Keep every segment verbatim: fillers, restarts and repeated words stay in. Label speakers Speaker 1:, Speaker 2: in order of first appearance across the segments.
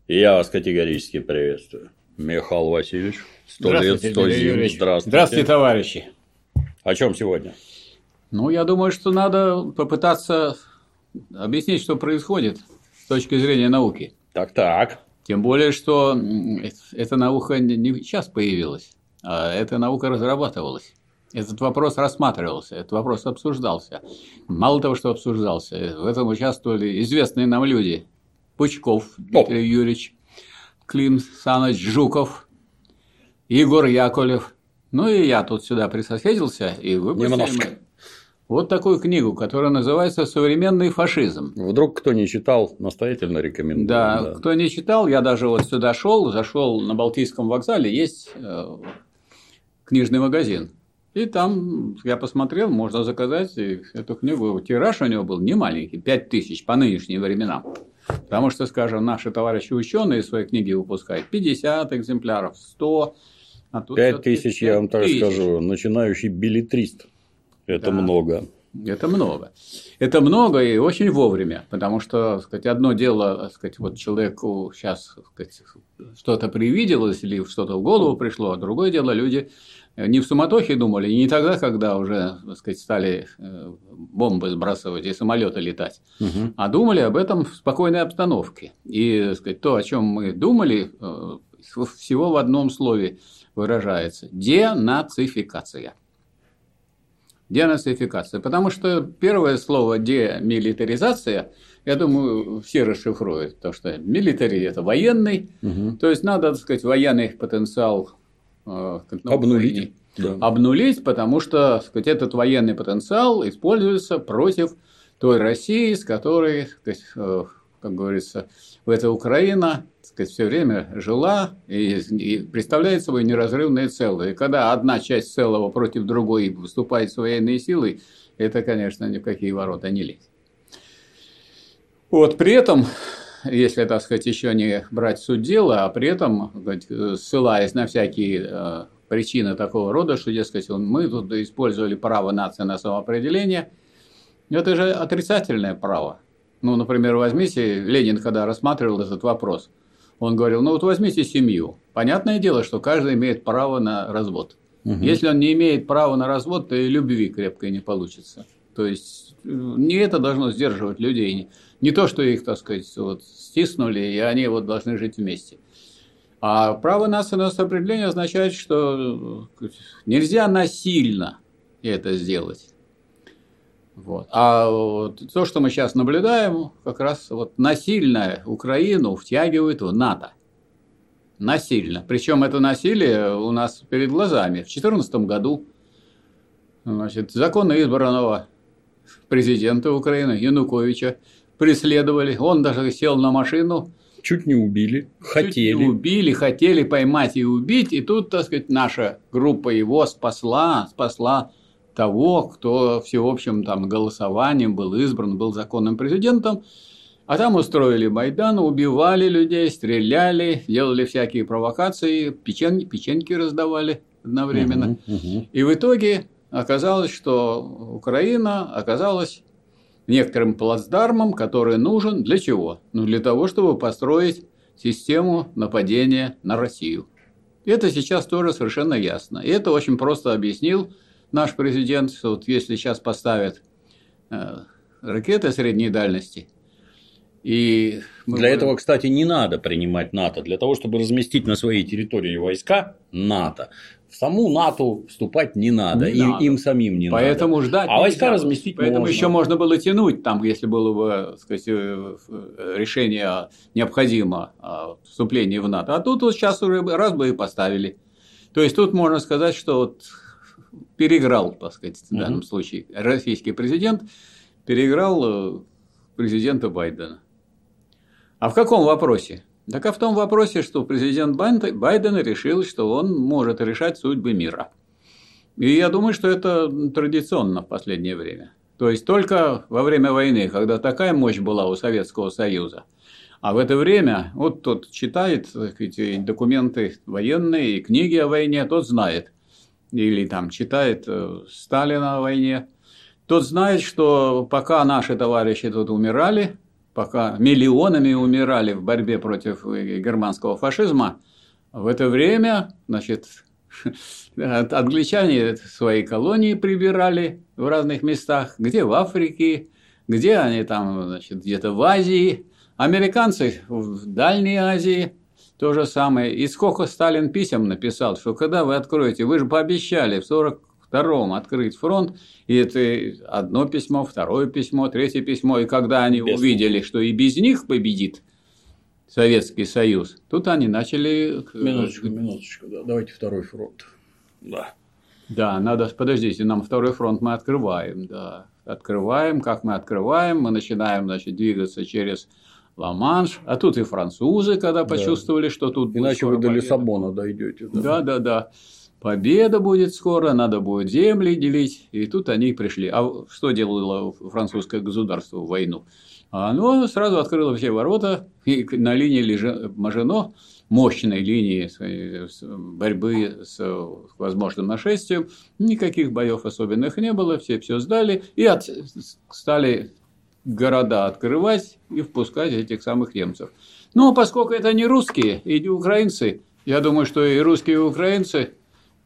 Speaker 1: И я вас категорически приветствую. Михаил Васильевич, сто лет, сто зим. Здравствуйте.
Speaker 2: Здравствуйте, товарищи.
Speaker 1: О чем сегодня?
Speaker 2: Ну, я думаю, что надо попытаться объяснить, что происходит с точки зрения науки.
Speaker 1: Так-так.
Speaker 2: Тем более, что эта наука не сейчас появилась, а эта наука разрабатывалась. Этот вопрос рассматривался, этот вопрос обсуждался. Мало того, что обсуждался, в этом участвовали известные нам люди. Пучков Дмитрий Юрьевич, Клим Саныч Жуков, Егор Яковлев. Ну и я тут сюда присоседился и выпустили мы вот такую книгу, которая называется «Современный фашизм».
Speaker 1: Вдруг кто не читал, настоятельно рекомендую.
Speaker 2: Да,
Speaker 1: да,
Speaker 2: кто не читал, я даже вот сюда шел, зашел на Балтийском вокзале, есть э, книжный магазин. И там я посмотрел, можно заказать эту книгу. Тираж у него был не маленький, пять тысяч по нынешним временам. Потому что, скажем, наши товарищи ученые свои книги выпускают пятьдесят экземпляров, сто. А тут
Speaker 1: пять тысяч, я вам так
Speaker 2: тысяч.
Speaker 1: скажу, начинающий беллетрист. Это да. много.
Speaker 2: Это много. Это много и очень вовремя, потому что, так сказать, одно дело, так сказать, вот человеку сейчас, так сказать, что-то привиделось или что-то в голову пришло, а другое дело, люди не в суматохе думали, и не тогда, когда уже, так сказать, стали бомбы сбрасывать и самолеты летать, угу. а думали об этом в спокойной обстановке. И, так сказать, то, о чем мы думали, всего в одном слове выражается – денацификация. Денацификация. Потому что первое слово «демилитаризация», я думаю, все расшифруют, потому что милитари – это военный, угу. то есть надо, так сказать, военный потенциал э,
Speaker 1: обнулить.
Speaker 2: Да. обнулить, потому что, так сказать, этот военный потенциал используется против той России, с которой, так сказать, э, как говорится, в этой Украина, так сказать, все время жила и, и представляет собой неразрывное целое. И когда одна часть целого против другой выступает с военной силой, это, конечно, ни в какие ворота не лезет. Вот при этом, если, так сказать, еще не брать суть дела, а при этом, сказать, ссылаясь на всякие э, причины такого рода, что, дескать, мы тут использовали право нации на самоопределение, это же отрицательное право. Ну, например, возьмите, Ленин, когда рассматривал этот вопрос, он говорил, ну вот возьмите семью. Понятное дело, что каждый имеет право на развод. Угу. Если он не имеет права на развод, то и любви крепкой не получится. То есть, не это должно сдерживать людей. Не то, что их, так сказать, вот, стиснули, и они вот должны жить вместе. А право нации на самоопределение означает, что нельзя насильно это сделать. Вот. А вот то, что мы сейчас наблюдаем, как раз вот насильно Украину втягивают в НАТО. Насильно. Причем это насилие у нас перед глазами. В две тысячи четырнадцатом году, значит, законно избранного президента Украины Януковича преследовали. Он даже сел на машину.
Speaker 1: Чуть не убили. Хотели.
Speaker 2: Чуть не убили, хотели поймать и убить. И тут, так сказать, наша группа его спасла, спасла того, кто всеобщим там голосованием был избран, был законным президентом, а там устроили Майдан, убивали людей, стреляли, делали всякие провокации, печеньки, печеньки раздавали одновременно. Угу, угу. И в итоге оказалось, что Украина оказалась некоторым плацдармом, который нужен для чего? Ну, для того, чтобы построить систему нападения на Россию. Это сейчас тоже совершенно ясно. И это очень просто объяснил наш президент, что вот если сейчас поставят э, ракеты средней дальности, и
Speaker 1: мы для будем... этого, кстати, не надо принимать НАТО. Для того, чтобы разместить на своей территории войска НАТО, в саму НАТО вступать не надо, не им, надо. им самим не
Speaker 2: Поэтому
Speaker 1: надо.
Speaker 2: Ждать
Speaker 1: а войска нельзя. разместить
Speaker 2: Поэтому
Speaker 1: можно.
Speaker 2: еще можно было тянуть, там, если было бы, так сказать, решение необходимо о вступлении в НАТО. А тут вот сейчас уже раз бы и поставили. То есть тут можно сказать, что вот переиграл, так сказать, в данном uh-huh. случае российский президент переиграл президента Байдена. А в каком вопросе? Так а в том вопросе, что президент Байден решил, что он может решать судьбы мира. И я думаю, что это традиционно в последнее время. То есть только во время войны, когда такая мощь была у Советского Союза, а в это время, вот тот читает эти документы военные, книги о войне, тот знает. Или там читает Сталина о войне, тот знает, что пока наши товарищи тут умирали, пока миллионами умирали в борьбе против германского фашизма, в это время, значит, англичане свои колонии прибирали в разных местах, где в Африке, где они там, значит, где-то в Азии, американцы в Дальней Азии, то же самое. И сколько Сталин писем написал, что когда вы откроете, вы же пообещали в сорок втором открыть фронт, и это одно письмо, второе письмо, третье письмо, и когда они без увидели, что и без них победит Советский Союз, тут они начали...
Speaker 1: Минуточку, минуточку, да. Давайте второй фронт. Да.
Speaker 2: Да, надо, подождите, нам второй фронт мы открываем, да. Открываем, как мы открываем, мы начинаем, значит, двигаться через Ла-Манш, а тут и французы, когда почувствовали, да. что тут...
Speaker 1: Иначе вы до Лиссабона дойдете.
Speaker 2: Да. да, да, да. Победа будет скоро, надо будет земли делить, и тут они и пришли. А что делало французское государство в войну? Оно сразу открыло все ворота, и на линии Мажино, мощной линии борьбы с возможным нашествием, никаких боев особенных не было, все все сдали, и от... стали города открывать и впускать этих самых немцев. Ну, а поскольку это не русские и не украинцы, я думаю, что и русские, и украинцы,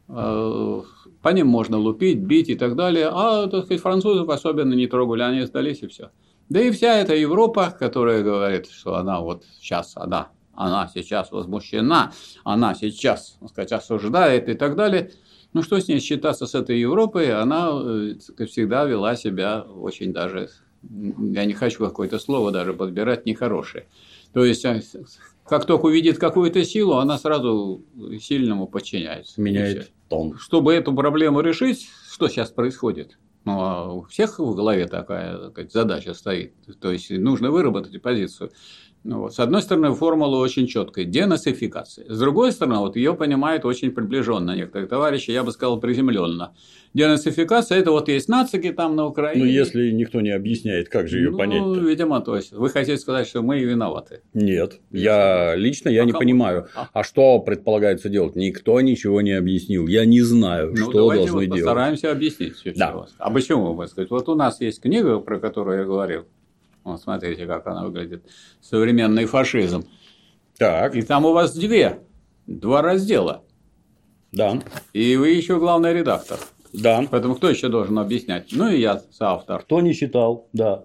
Speaker 2: по ним можно лупить, бить и так далее, а, так сказать, французов особенно не трогали, они сдались и все. Да и вся эта Европа, которая говорит, что она вот сейчас, она, она сейчас возмущена, она сейчас, так сказать, осуждает и так далее. Ну, что с ней считаться, с этой Европой, она как всегда вела себя очень даже, я не хочу какое-то слово даже подбирать, нехорошее. То есть, как только увидит какую-то силу, она сразу сильному подчиняется.
Speaker 1: Меняет тон.
Speaker 2: Чтобы эту проблему решить, что сейчас происходит? Ну, а у всех в голове такая, так сказать, задача стоит. То есть, нужно выработать позицию. Ну, вот. С одной стороны, формула очень четкая – денацификация. С другой стороны, вот ее понимают очень приближенно некоторые товарищи, я бы сказал, приземленно. Денацификация – это вот есть нацики там на Украине.
Speaker 1: Ну, если никто не объясняет, как же ее
Speaker 2: ну,
Speaker 1: понять?
Speaker 2: Ну, видимо, то есть, вы хотите сказать, что мы и виноваты?
Speaker 1: Нет, я лично я а не кому? понимаю. А? а что предполагается делать? Никто ничего не объяснил. Я не знаю, ну, что должны вот делать.
Speaker 2: Постараемся объяснить все. Да. А почему, вы сказать? Вот у нас есть книга, про которую я говорил. Вот смотрите, как она выглядит. Современный фашизм.
Speaker 1: Так.
Speaker 2: И там у вас две, два раздела.
Speaker 1: Да.
Speaker 2: И вы еще главный редактор.
Speaker 1: Да.
Speaker 2: Поэтому кто еще должен объяснять? Ну и я соавтор.
Speaker 1: Кто не читал, да.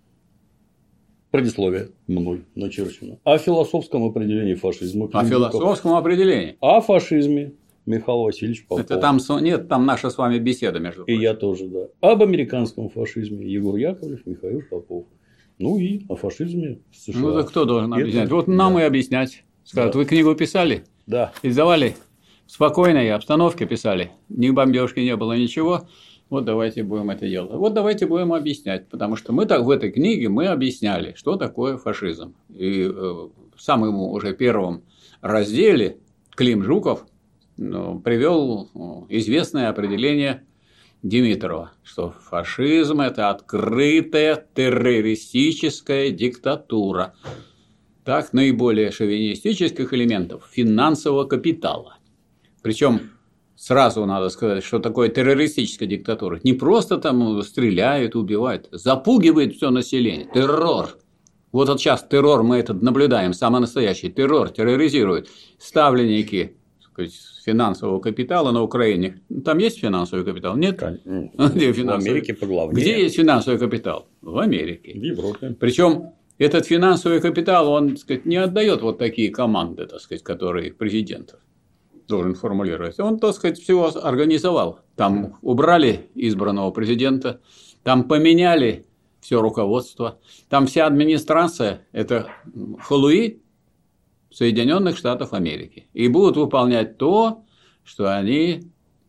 Speaker 1: Предисловие мной начерчено. О философском определении фашизма.
Speaker 2: О философском определении.
Speaker 1: О фашизме. Михаил Васильевич Попов.
Speaker 2: Это там нет, там наша с вами беседа между
Speaker 1: прочим. И я тоже, да. Об американском фашизме. Егор Яковлев, Михаил Попов. Ну и о фашизме в США.
Speaker 2: Ну, так кто должен объяснять? Это... Вот нам да. и объяснять. Скажут, да. Вы книгу писали?
Speaker 1: Да.
Speaker 2: Издавали? В спокойной обстановке писали? Ни бомбежки не было, ничего. Вот давайте будем это делать. Вот давайте будем объяснять. Потому что мы так в этой книге мы объясняли, что такое фашизм. И э, в самом уже первом разделе Клим Жуков ну, привел ну, известное определение Димитрова, что фашизм – это открытая террористическая диктатура так наиболее шовинистических элементов финансового капитала. Причем сразу надо сказать, что такое террористическая диктатура. Не просто там стреляют, убивают, запугивает все население. Террор. Вот, вот сейчас террор мы этот наблюдаем, самый настоящий террор, терроризирует. Ставленники финансового капитала на Украине. Там есть финансовый капитал? Нет?
Speaker 1: Где финансовый? В Америке поглавнее.
Speaker 2: Где есть финансовый капитал? В Америке.
Speaker 1: В Европе.
Speaker 2: Причем этот финансовый капитал, он, так сказать, не отдает вот такие команды, так сказать, которые президент должен формулировать. Он, так сказать, все организовал. Там убрали избранного президента, там поменяли все руководство, там вся администрация – это халуи Соединенных Штатов Америки. И будут выполнять то, что они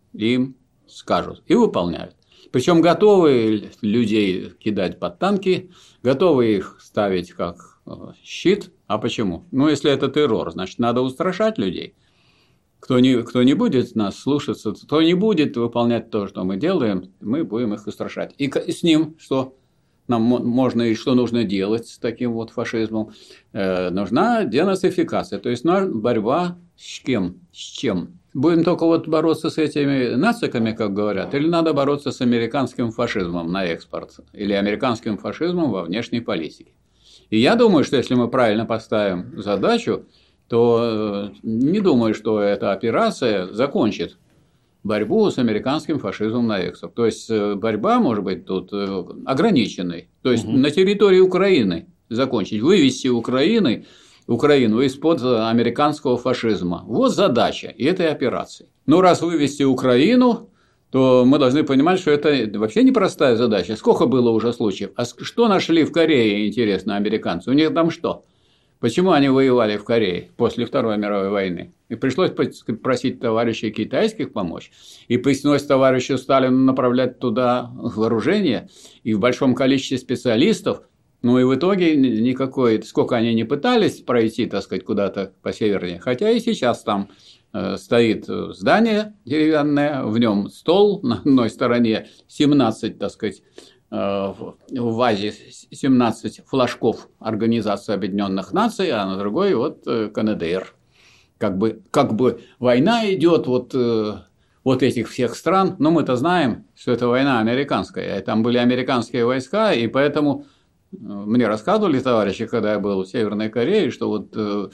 Speaker 2: им скажут. И выполняют. Причем готовы людей кидать под танки, готовы их ставить как щит. А почему? Ну, если это террор, значит, надо устрашать людей. Кто не, кто не будет нас слушаться, кто не будет выполнять то, что мы делаем, мы будем их устрашать. И с ним что? Нам можно и что нужно делать с таким вот фашизмом? Э, нужна денацификация, то есть борьба с кем? С чем? Будем только вот бороться с этими нациками, как говорят, или надо бороться с американским фашизмом на экспорт, или американским фашизмом во внешней политике? И я думаю, что если мы правильно поставим задачу, то не думаю, что эта операция закончит борьбу с американским фашизмом на эксах. То есть борьба может быть тут ограниченной. То есть угу. на территории Украины закончить, вывести Украины, Украину из-под американского фашизма. Вот задача этой операции. Но раз вывести Украину, то мы должны понимать, что это вообще непростая задача. Сколько было уже случаев? А что нашли в Корее, интересно, американцы? У них там что? Почему они воевали в Корее после Второй мировой войны? И пришлось просить товарищей китайских помочь. И пришлось товарищу Сталину направлять туда вооружение и в большом количестве специалистов. Ну и в итоге никакой, сколько они не пытались пройти, так сказать, куда-то по севернее. Хотя и сейчас там стоит здание деревянное, в нем стол, на одной стороне семнадцать, так сказать, в вазе семнадцать флажков Организации Объединенных Наций, а на другой вот КНДР. Как бы, как бы война идет вот, вот этих всех стран, но мы-то знаем, что это война американская, там были американские войска, и поэтому мне рассказывали товарищи, когда я был в Северной Корее, что вот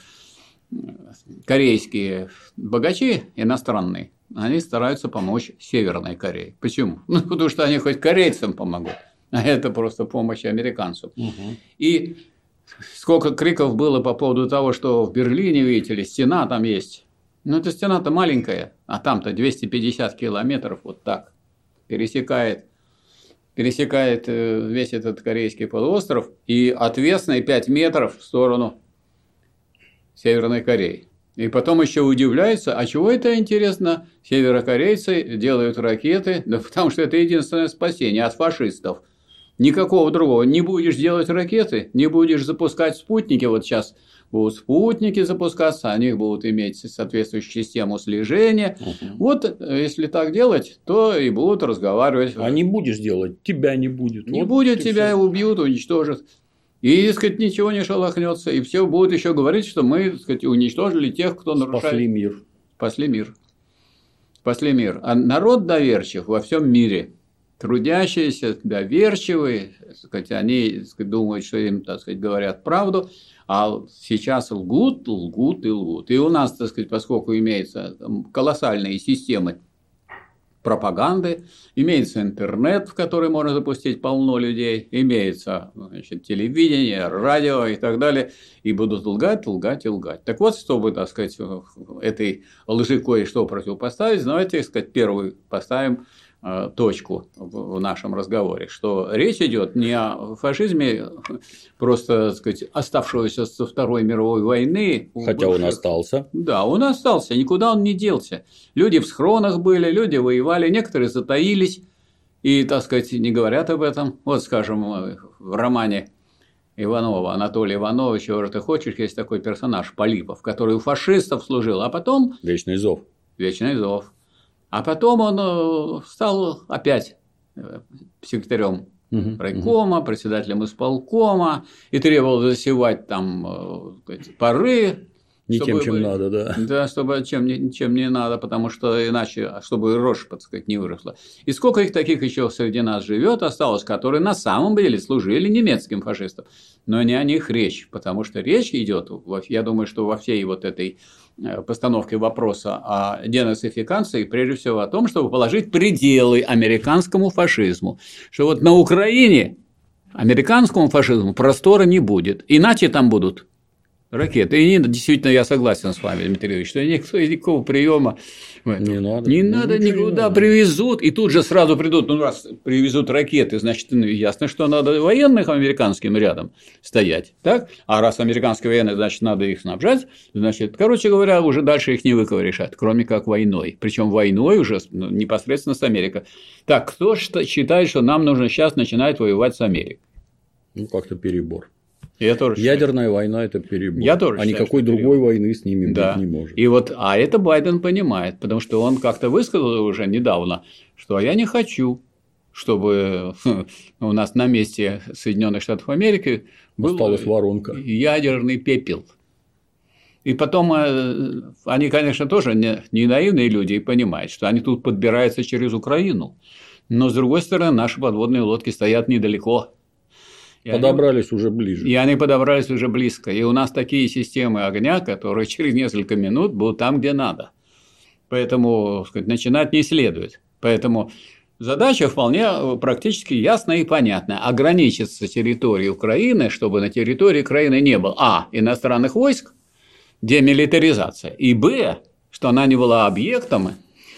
Speaker 2: корейские богачи иностранные, они стараются помочь Северной Корее. Почему? Ну, потому что они хоть корейцам помогут, а это просто помощь американцам. Угу. И сколько криков было по поводу того, что в Берлине, видите ли, стена там есть. Ну, эта стена-то маленькая, а там-то двести пятьдесят километров вот так пересекает, пересекает весь этот корейский полуостров и отвесной пять метров в сторону Северной Кореи. И потом еще удивляются, а чего это, интересно, северокорейцы делают ракеты? Да потому что это единственное спасение от фашистов. Никакого другого. Не будешь делать ракеты, не будешь запускать спутники. Вот сейчас будут спутники запускаться, они будут иметь соответствующую систему слежения. Угу. Вот если так делать, то и будут разговаривать.
Speaker 1: А не будешь делать, тебя не будет.
Speaker 2: Не
Speaker 1: вот
Speaker 2: будет, тебя
Speaker 1: все.
Speaker 2: Убьют, уничтожат. И, так сказать, ничего не шелохнется. И все будут еще говорить, что мы, так сказать, уничтожили тех, кто нарушает.
Speaker 1: Спасли мир.
Speaker 2: Спасли мир. Спасли мир. А народ доверчив во всем мире. Трудящиеся, доверчивые, так сказать, они, так сказать, думают, что им, так сказать, говорят правду, а сейчас лгут, лгут и лгут. И у нас, так сказать, поскольку имеются колоссальные системы пропаганды, имеется интернет, в который можно запустить полно людей, имеется, значит, телевидение, радио и так далее, и будут лгать, лгать и лгать. Так вот, чтобы, так сказать, этой лжи кое-что противопоставить, давайте, так сказать, первую поставим точку в нашем разговоре, что речь идет не о фашизме, просто, так сказать, оставшегося со Второй мировой войны.
Speaker 1: Хотя он остался.
Speaker 2: Да, он остался, никуда он не делся. Люди в схронах были, люди воевали, некоторые затаились и, так сказать, не говорят об этом. Вот, скажем, в романе Иванова, Анатолия Иванова, «Чего же ты хочешь», есть такой персонаж Полипов, который у фашистов служил, а потом…
Speaker 1: Вечный зов.
Speaker 2: Вечный зов. А потом он стал опять секретарем угу, райкома, угу. председателем исполкома и требовал засевать там поры.
Speaker 1: Не
Speaker 2: чтобы,
Speaker 1: тем, чем надо, да.
Speaker 2: Да, чтобы чем, чем не надо, потому что иначе, чтобы рожь, так сказать, не выросла. И сколько их таких еще среди нас живет, осталось, которые на самом деле служили немецким фашистам. Но не о них речь, потому что речь идет, я думаю, что во всей вот этой постановке вопроса о денацификации, прежде всего о том, чтобы положить пределы американскому фашизму. Что вот на Украине американскому фашизму простора не будет, иначе там будут ракеты. И действительно, я согласен с вами, Дмитрий Ильич, что никто, никакого приема
Speaker 1: не надо,
Speaker 2: не надо никуда, привезут, и тут же сразу придут. Ну, раз привезут ракеты, значит, ясно, что надо военных американским рядом стоять. Так? А раз американские военные, значит, надо их снабжать. Значит, короче говоря, уже дальше их не выковыришь, кроме как войной. Причем войной уже непосредственно с Америкой. Так, кто считает, что нам нужно сейчас начинать воевать с Америкой?
Speaker 1: Ну, как-то перебор.
Speaker 2: Я тоже
Speaker 1: Ядерная
Speaker 2: считаю.
Speaker 1: война – это перебор.
Speaker 2: Я тоже
Speaker 1: а
Speaker 2: считаю,
Speaker 1: никакой другой перебор. Войны с ними
Speaker 2: да.
Speaker 1: быть не может.
Speaker 2: И вот, а это Байден понимает, потому что он как-то высказал уже недавно, что я не хочу, чтобы у нас на месте Соединенных Штатов Америки был
Speaker 1: осталась воронка.
Speaker 2: Ядерный пепел. И потом они, конечно, тоже не, не наивные люди и понимают, что они тут подбираются через Украину. Но, с другой стороны, наши подводные лодки стоят недалеко. И
Speaker 1: подобрались они, уже ближе.
Speaker 2: И они подобрались уже близко. И у нас такие системы огня, которые через несколько минут будут там, где надо. Поэтому, так сказать, начинать не следует. Поэтому задача вполне практически ясная и понятная. Ограничиться территорией Украины, чтобы на территории Украины не было а. иностранных войск, демилитаризация, и б. что она не была объектом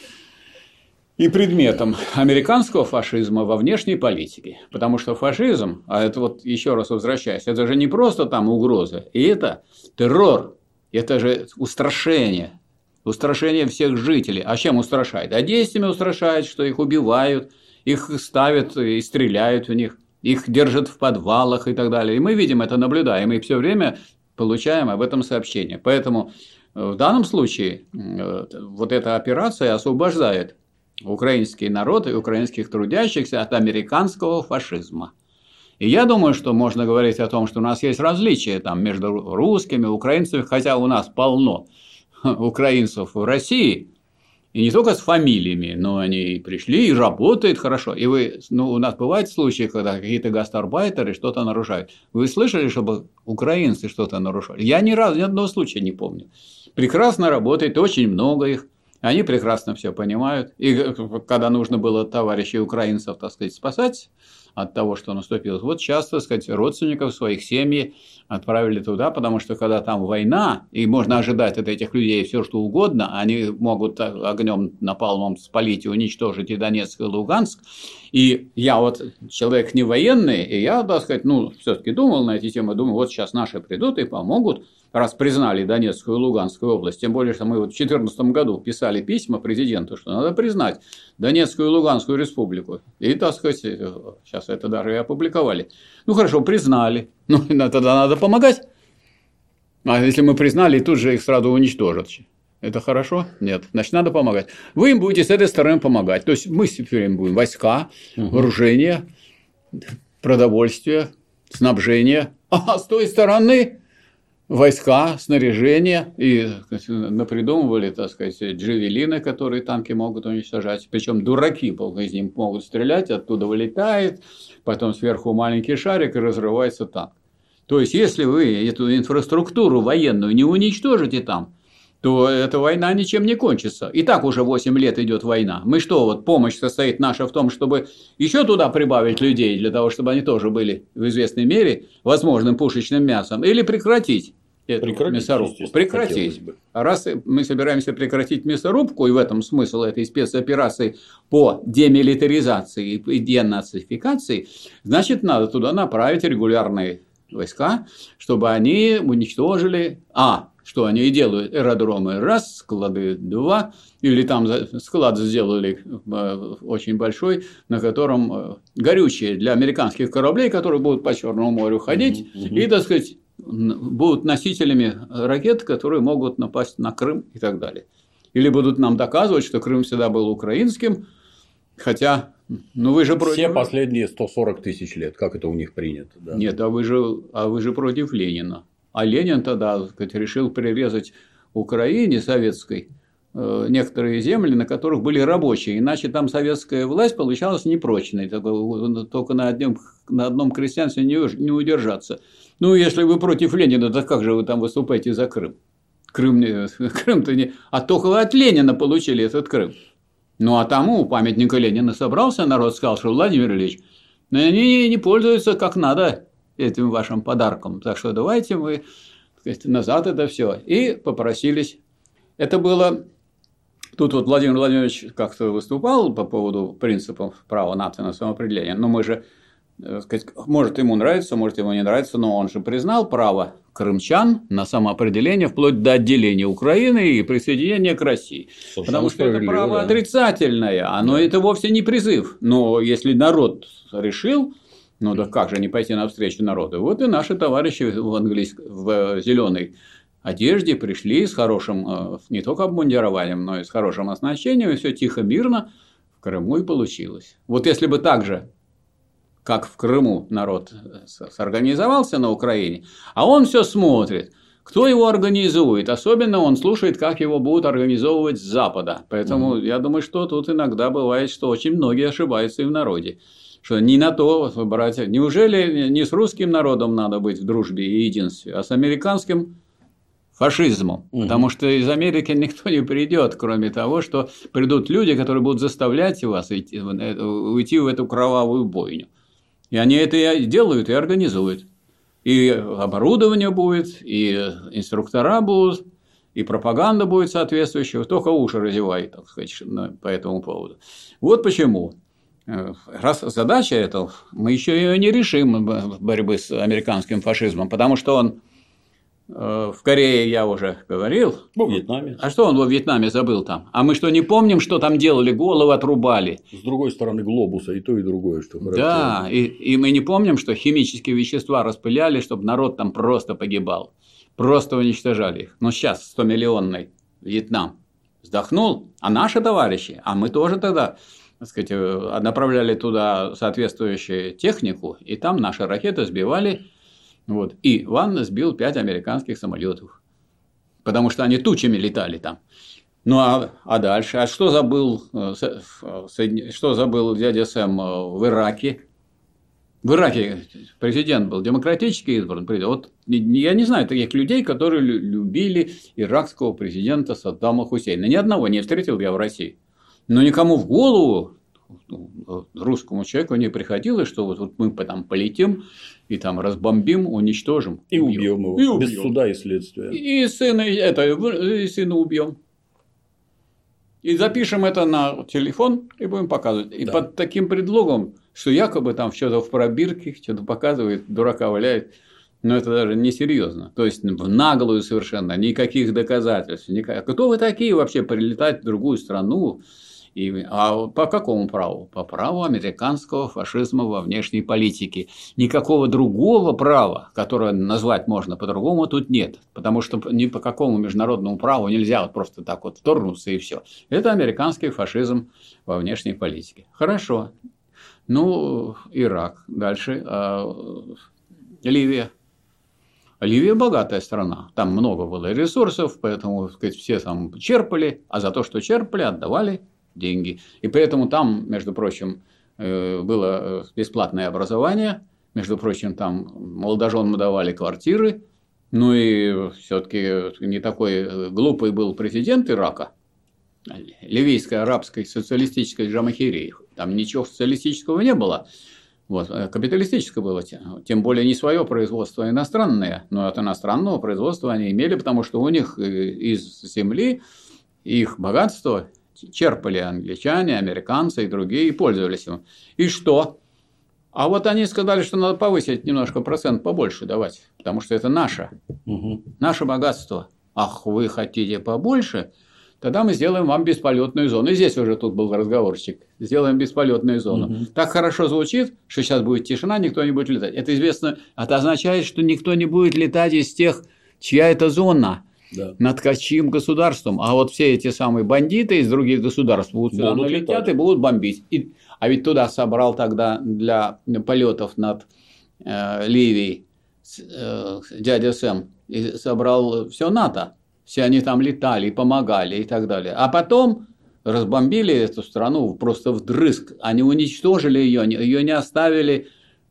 Speaker 2: и предметом американского фашизма во внешней политике. Потому что фашизм, а это вот еще раз возвращаюсь, это же не просто там угроза, и это террор, это же устрашение, устрашение всех жителей. А чем устрашает? А действиями устрашает, что их убивают, их ставят и стреляют в них, их держат в подвалах и так далее. И мы видим это, наблюдаем, и все время получаем об этом сообщение. Поэтому в данном случае вот эта операция освобождает украинский народ и украинских трудящихся от американского фашизма. И я думаю, что можно говорить о том, что у нас есть различия там между русскими, украинцами, хотя у нас полно украинцев в России, и не только с фамилиями, но они пришли и работают хорошо. И вы, ну, у нас бывают случаи, когда какие-то гастарбайтеры что-то нарушают. Вы слышали, чтобы украинцы что-то нарушали? Я ни разу, ни одного случая не помню. Прекрасно работает, очень много их. Они прекрасно все понимают. И когда нужно было товарищей украинцев, так сказать, спасать от того, что наступило, вот часто, так сказать, родственников своих семьи отправили туда, потому что когда там война, и можно ожидать от этих людей все что угодно, они могут огнем напалмом спалить и уничтожить и Донецк, и Луганск. И я вот человек не военный, и я, так сказать, ну, все-таки думал на эти темы, думаю, вот сейчас наши придут и помогут, раз признали Донецкую и Луганскую область, тем более, что мы вот в две тысячи четырнадцатом году писали письма президенту, что надо признать Донецкую и Луганскую республику. И, так сказать, сейчас это даже и опубликовали. Ну, хорошо, признали. Ну, тогда надо помогать. А если мы признали, тут же их сразу уничтожат. Это хорошо? Нет. Значит, надо помогать. Вы им будете с этой стороны помогать. То есть, мы теперь им будем войска, угу. вооружение, продовольствие, снабжение. А с той стороны войска, снаряжение, и напридумывали, так сказать, джавелины, которые танки могут уничтожать. Причем дураки из них могут стрелять, оттуда вылетает, потом сверху маленький шарик и разрывается танк. То есть, если вы эту инфраструктуру военную не уничтожите там, то эта война ничем не кончится. И так уже восемь лет идет война. Мы что, вот помощь состоит наша в том, чтобы еще туда прибавить людей, для того, чтобы они тоже были в известной мере возможным пушечным мясом, или прекратить эту прекратить, мясорубку. Прекратить. А раз мы собираемся прекратить мясорубку, и в этом смысл этой спецоперации по демилитаризации и денацификации, значит, надо туда направить регулярные войска, чтобы они уничтожили, а, что они и делают, аэродромы раз, склады два, или там склад сделали очень большой, на котором горючее для американских кораблей, которые будут по Черному морю ходить, mm-hmm. и, так сказать, будут носителями ракет, которые могут напасть на Крым и так далее. Или будут нам доказывать, что Крым всегда был украинским, хотя, ну вы же против...
Speaker 1: Все последние сто сорок тысяч лет, как это у них принято. Да?
Speaker 2: Нет, а вы же, а вы же против Ленина. А Ленин тогда, так сказать, решил прирезать Украине советской некоторые земли, на которых были рабочие, иначе там советская власть получалась непрочной, только на одном, на одном крестьянстве не удержаться. Ну, если вы против Ленина, то как же вы там выступаете за Крым? Крым, Крым-то не... А только вы от Ленина получили этот Крым. Ну, а тому памятника Ленина собрался народ, сказал, что Владимир Ильич, они не пользуются как надо этим вашим подарком, так что давайте мы, так сказать, назад это все. И попросились. Это было... Тут вот Владимир Владимирович как-то выступал по поводу принципов права нации на самоопределение, но мы же, так сказать, может ему нравится, может ему не нравится, но он же признал право крымчан на самоопределение вплоть до отделения Украины и присоединения к России. Совершенно Потому что это право да. отрицательное, оно да. это вовсе не призыв. Но если народ решил, ну да как же не пойти навстречу народу? Вот и наши товарищи в, английск... в зеленой одежде пришли с хорошим не только обмундированием, но и с хорошим оснащением, и все тихо, мирно в Крыму и получилось. Вот если бы так же, как в Крыму народ сорганизовался на Украине, а он все смотрит, кто его организует, особенно он слушает, как его будут организовывать с Запада. Поэтому mm-hmm. я думаю, что тут иногда бывает, что очень многие ошибаются и в народе. что не на то брать. Неужели не с русским народом надо быть в дружбе и единстве, а с американским фашизмом? Угу. Потому что из Америки никто не придет, кроме того, что придут люди, которые будут заставлять вас уйти, уйти в эту кровавую бойню. И они это и делают, и организуют. И оборудование будет, и инструктора будут, и пропаганда будет соответствующая. Только уши разевай, так сказать, по этому поводу. Вот почему. Раз задача эта, мы еще ее не решим, борьбы с американским фашизмом, потому что он в Корее, я уже говорил.
Speaker 1: Во Вьетнаме.
Speaker 2: А что он во Вьетнаме забыл там? А мы что, не помним, что там делали? Головы отрубали.
Speaker 1: С другой стороны глобуса и то, и другое, что характерно.
Speaker 2: Да, и, и мы не помним, что химические вещества распыляли, чтобы народ там просто погибал. Просто уничтожали их. Но сейчас сто-миллионный Вьетнам вздохнул, а наши товарищи, а мы тоже тогда, так сказать, направляли туда соответствующую технику, и там наши ракеты сбивали. Вот. И Ван сбил пять американских самолетов, потому что они тучами летали там. Ну а, а дальше? А что забыл, что забыл дядя Сэм в Ираке? В Ираке президент был демократически избран. Вот я не знаю таких людей, которые любили иракского президента Саддама Хусейна. Ни одного не встретил я в России. Но никому в голову, русскому человеку, не приходилось, что вот, вот мы там полетим и там разбомбим, уничтожим.
Speaker 1: И убьем его. И убьем. Без суда и следствия.
Speaker 2: И сына, это, и сына убьем. И запишем это на телефон и будем показывать. И да. Под таким предлогом, что якобы там что-то в пробирке, что-то показывает, дурака валяет. Но это даже несерьезно. То есть в наглую совершенно, никаких доказательств. Никак... Кто вы такие вообще прилетать в другую страну? И, а по какому праву? По праву американского фашизма во внешней политике. Никакого другого права, которое назвать можно по-другому, тут нет. Потому что ни по какому международному праву нельзя вот просто так вот вторгнуться и все. Это американский фашизм во внешней политике. Хорошо. Ну, Ирак. Дальше. Ливия. Ливия богатая страна. Там много было ресурсов, поэтому, так сказать, все там черпали, а за то, что черпали, отдавали деньги. И поэтому там, между прочим, было бесплатное образование, между прочим, там молодоженам давали квартиры, ну и все-таки не такой глупый был президент Ирака, ливийской арабской социалистической Джамахирии. Там ничего социалистического не было, вот, капиталистическое было, тем более не свое производство, а иностранное, но от иностранного производства они имели, потому что у них из земли их богатство черпали англичане, американцы и другие, и пользовались им. И что? А вот они сказали, что надо повысить немножко процент побольше давать, потому что это наше, угу. наше богатство. Ах, вы хотите побольше? Тогда мы сделаем вам бесполетную зону. И здесь уже тут был разговорчик. Сделаем бесполетную зону. Угу. Так хорошо звучит, что сейчас будет тишина, никто не будет летать. Это известно, это означает, что никто не будет летать из тех, чья это зона. Да. Над чьим государством. А вот все эти самые бандиты из других государств будут сюда налетят и будут бомбить. И, а ведь туда собрал тогда для полетов над э, Ливией э, дядя Сэм, и собрал все НАТО. Все они там летали, помогали и так далее. А потом разбомбили эту страну просто вдрызг. Они уничтожили ее, ее не оставили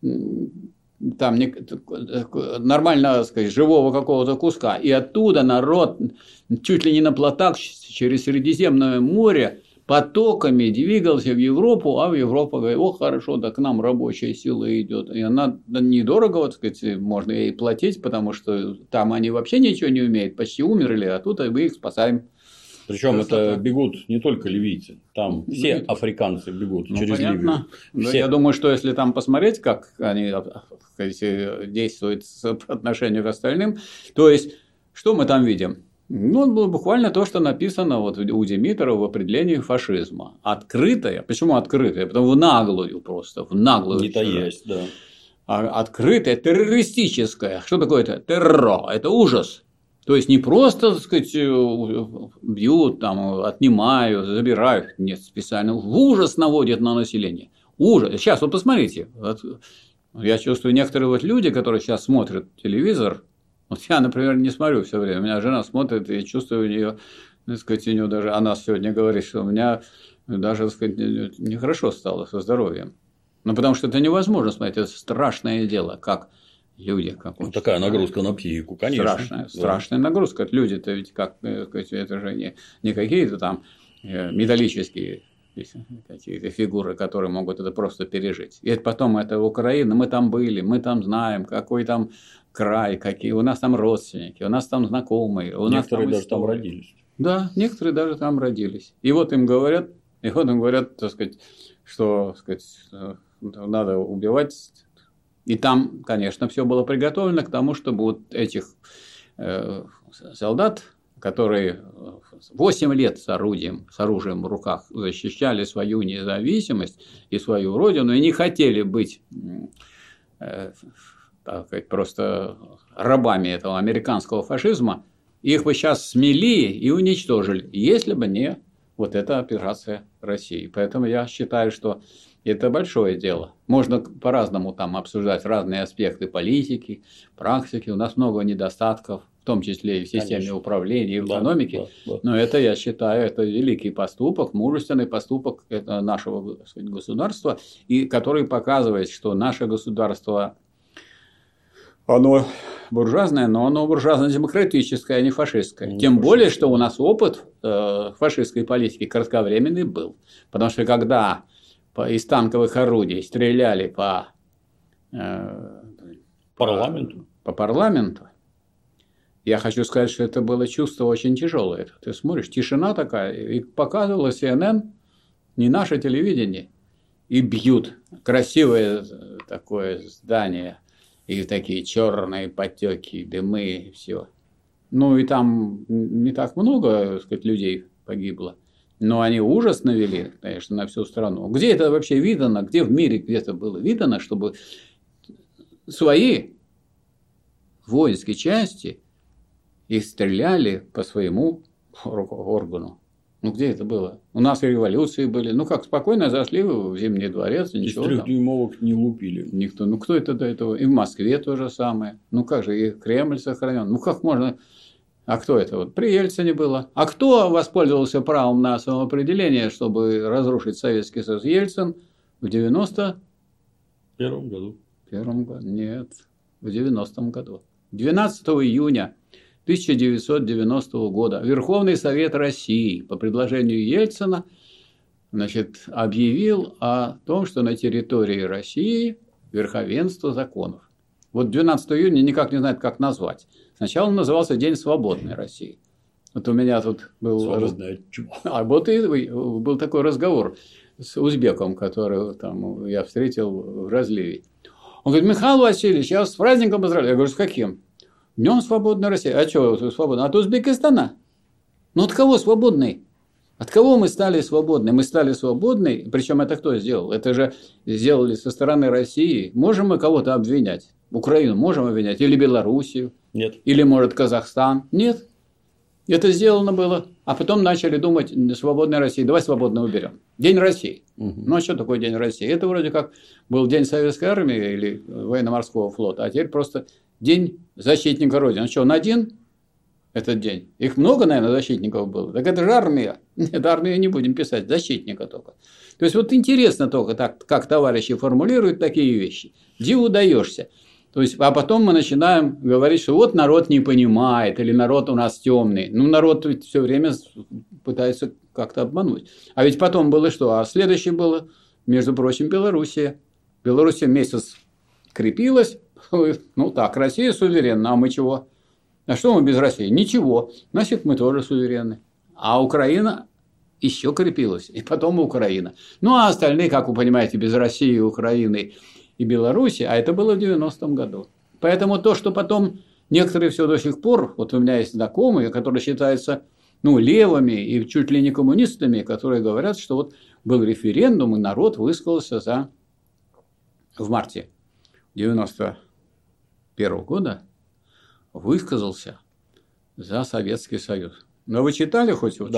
Speaker 2: там не, нормально, так сказать, живого какого-то куска. И оттуда народ чуть ли не на плотах через Средиземное море потоками двигался в Европу, а в Европу говорит: о, хорошо, да к нам рабочая сила идет. И она недорого, так сказать, можно ей платить, потому что там они вообще ничего не умеют, почти умерли, а тут мы их спасаем.
Speaker 1: Причем это бегут не только ливийцы, там все африканцы бегут ну, через понятно. Ливию. Все.
Speaker 2: Я думаю, что если там посмотреть, как они сказать, действуют по отношению к остальным, то есть, что мы там видим? Ну, буквально то, что написано вот у Димитрова в определении фашизма. Открытое. Почему открытое? Потому в наглую просто, в наглую.
Speaker 1: Не таясь, да.
Speaker 2: Открытое, террористическое. Что такое это? Террор. Это ужас. То есть, не просто, так сказать, бьют, там, отнимают, забирают. Нет, специально в ужас наводят на население. Ужас. Сейчас, вот посмотрите. Вот, я чувствую, некоторые вот люди, которые сейчас смотрят телевизор, вот я, например, не смотрю все время. У меня жена смотрит, и чувствую у нее, так сказать, у нее даже, она сегодня говорит, что у меня даже, так сказать, нехорошо стало со здоровьем. Ну, потому что это невозможно смотреть, это страшное дело, как люди. Как
Speaker 1: ну, такая нагрузка на психику, конечно.
Speaker 2: Страшная, да. страшная нагрузка. Люди-то ведь как, это же не, не какие-то там металлические какие-то фигуры, которые могут это просто пережить. И потом это Украина, мы там были, мы там знаем, какой там край, какие у нас там родственники, у нас там знакомые. У
Speaker 1: некоторые
Speaker 2: нас там
Speaker 1: даже там родились.
Speaker 2: Да, некоторые даже там родились. И вот им говорят, и вот им говорят, так сказать, что, так сказать, надо убивать. И там, конечно, все было приготовлено к тому, чтобы вот этих э, солдат, которые восемь лет с орудием, с оружием в руках защищали свою независимость и свою родину, и не хотели быть э, так сказать, просто рабами этого американского фашизма, их бы сейчас смели и уничтожили, если бы не вот эта операция России. Поэтому я считаю, что это большое дело. Можно по-разному там обсуждать разные аспекты политики, практики. У нас много недостатков, в том числе и в системе Конечно. Управления, и в экономике. Да, да, да. Но это, я считаю, это великий поступок, мужественный поступок нашего, так сказать, государства, и который показывает, что наше государство, оно буржуазное, но оно буржуазно-демократическое, а не фашистское. Не Тем фашистское. Более, что у нас опыт э, фашистской политики кратковременный был. Потому что когда из танковых орудий стреляли по, э,
Speaker 1: парламенту.
Speaker 2: по, по парламенту, я хочу сказать, что это было чувство очень тяжелое. Ты смотришь, тишина такая, и показывала Си Эн Эн, не наше телевидение, и бьют. Красивое такое здание, и такие черные потеки, дымы, и все. Ну и там не так много, так сказать, людей погибло. Но они ужас навели, конечно, на всю страну. Где это вообще видано, где в мире где-то было видано, чтобы свои воинские части их стреляли по своему органу? Ну, где это было? У нас и революции были. Ну, как, спокойно зашли в Зимний дворец.
Speaker 1: Из трехдюймовок не лупили.
Speaker 2: Никто. Ну, кто это до этого? И в Москве то же самое. Ну, как же, и Кремль сохранен. Ну, как можно... А кто это? Вот при Ельцине было. А кто воспользовался правом на самоопределение, чтобы разрушить Советский Союз? Ельцин в девяносто
Speaker 1: первом году.
Speaker 2: Первом году? Нет, в девяностом году. двенадцатого июня тысяча девятьсот девяностого года Верховный Совет России по предложению Ельцина, значит, объявил о том, что на территории России верховенство законов. Вот двенадцатого июня никак не знает, как назвать. Сначала он назывался День свободной России. Вот у меня тут был...
Speaker 1: Свободная чума.
Speaker 2: А вот и был такой разговор с узбеком, который там я встретил в разливе. Он говорит: Михаил Васильевич, я вас с праздником поздравляю. Я говорю: с каким? Днем свободной России. А что свободно? От Узбекистана? Ну, от кого свободный? От кого мы стали свободны? Мы стали свободны, причем это кто сделал? Это же сделали со стороны России. Можем мы кого-то обвинять? Украину можем обвинять? Или Белоруссию?
Speaker 1: Нет.
Speaker 2: Или, может, Казахстан? Нет. Это сделано было. А потом начали думать: свободная Россия. Давай свободно уберем. День России. Угу. Ну, а что такое День России? Это вроде как был День Советской Армии или Военно-Морского флота. А теперь просто День защитника Родины. Ну что, он один? Этот день. Их много, наверное, защитников было. Так это же армия. Нет, армию не будем писать, защитника только. То есть, вот интересно только, так, как товарищи формулируют такие вещи. Диву даешься. То есть, а потом мы начинаем говорить, что вот народ не понимает, или народ у нас темный. Ну, народ ведь все время пытается как-то обмануть. А ведь потом было что? А следующее было, между прочим, Белоруссия. Белоруссия месяц крепилась. Ну так, Россия суверенна, а мы чего? А что мы без России? Ничего. Значит, мы тоже суверенны. А Украина еще крепилась. И потом Украина. Ну, а остальные, как вы понимаете, без России, Украины и Беларуси. А это было в девяностом году. Поэтому то, что потом некоторые все до сих пор... Вот у меня есть знакомые, которые считаются ну, левыми и чуть ли не коммунистами, которые говорят, что вот был референдум, и народ высказался за... В марте девяносто первого года высказался за Советский Союз. Но вы читали хоть вот
Speaker 1: да,
Speaker 2: сейчас?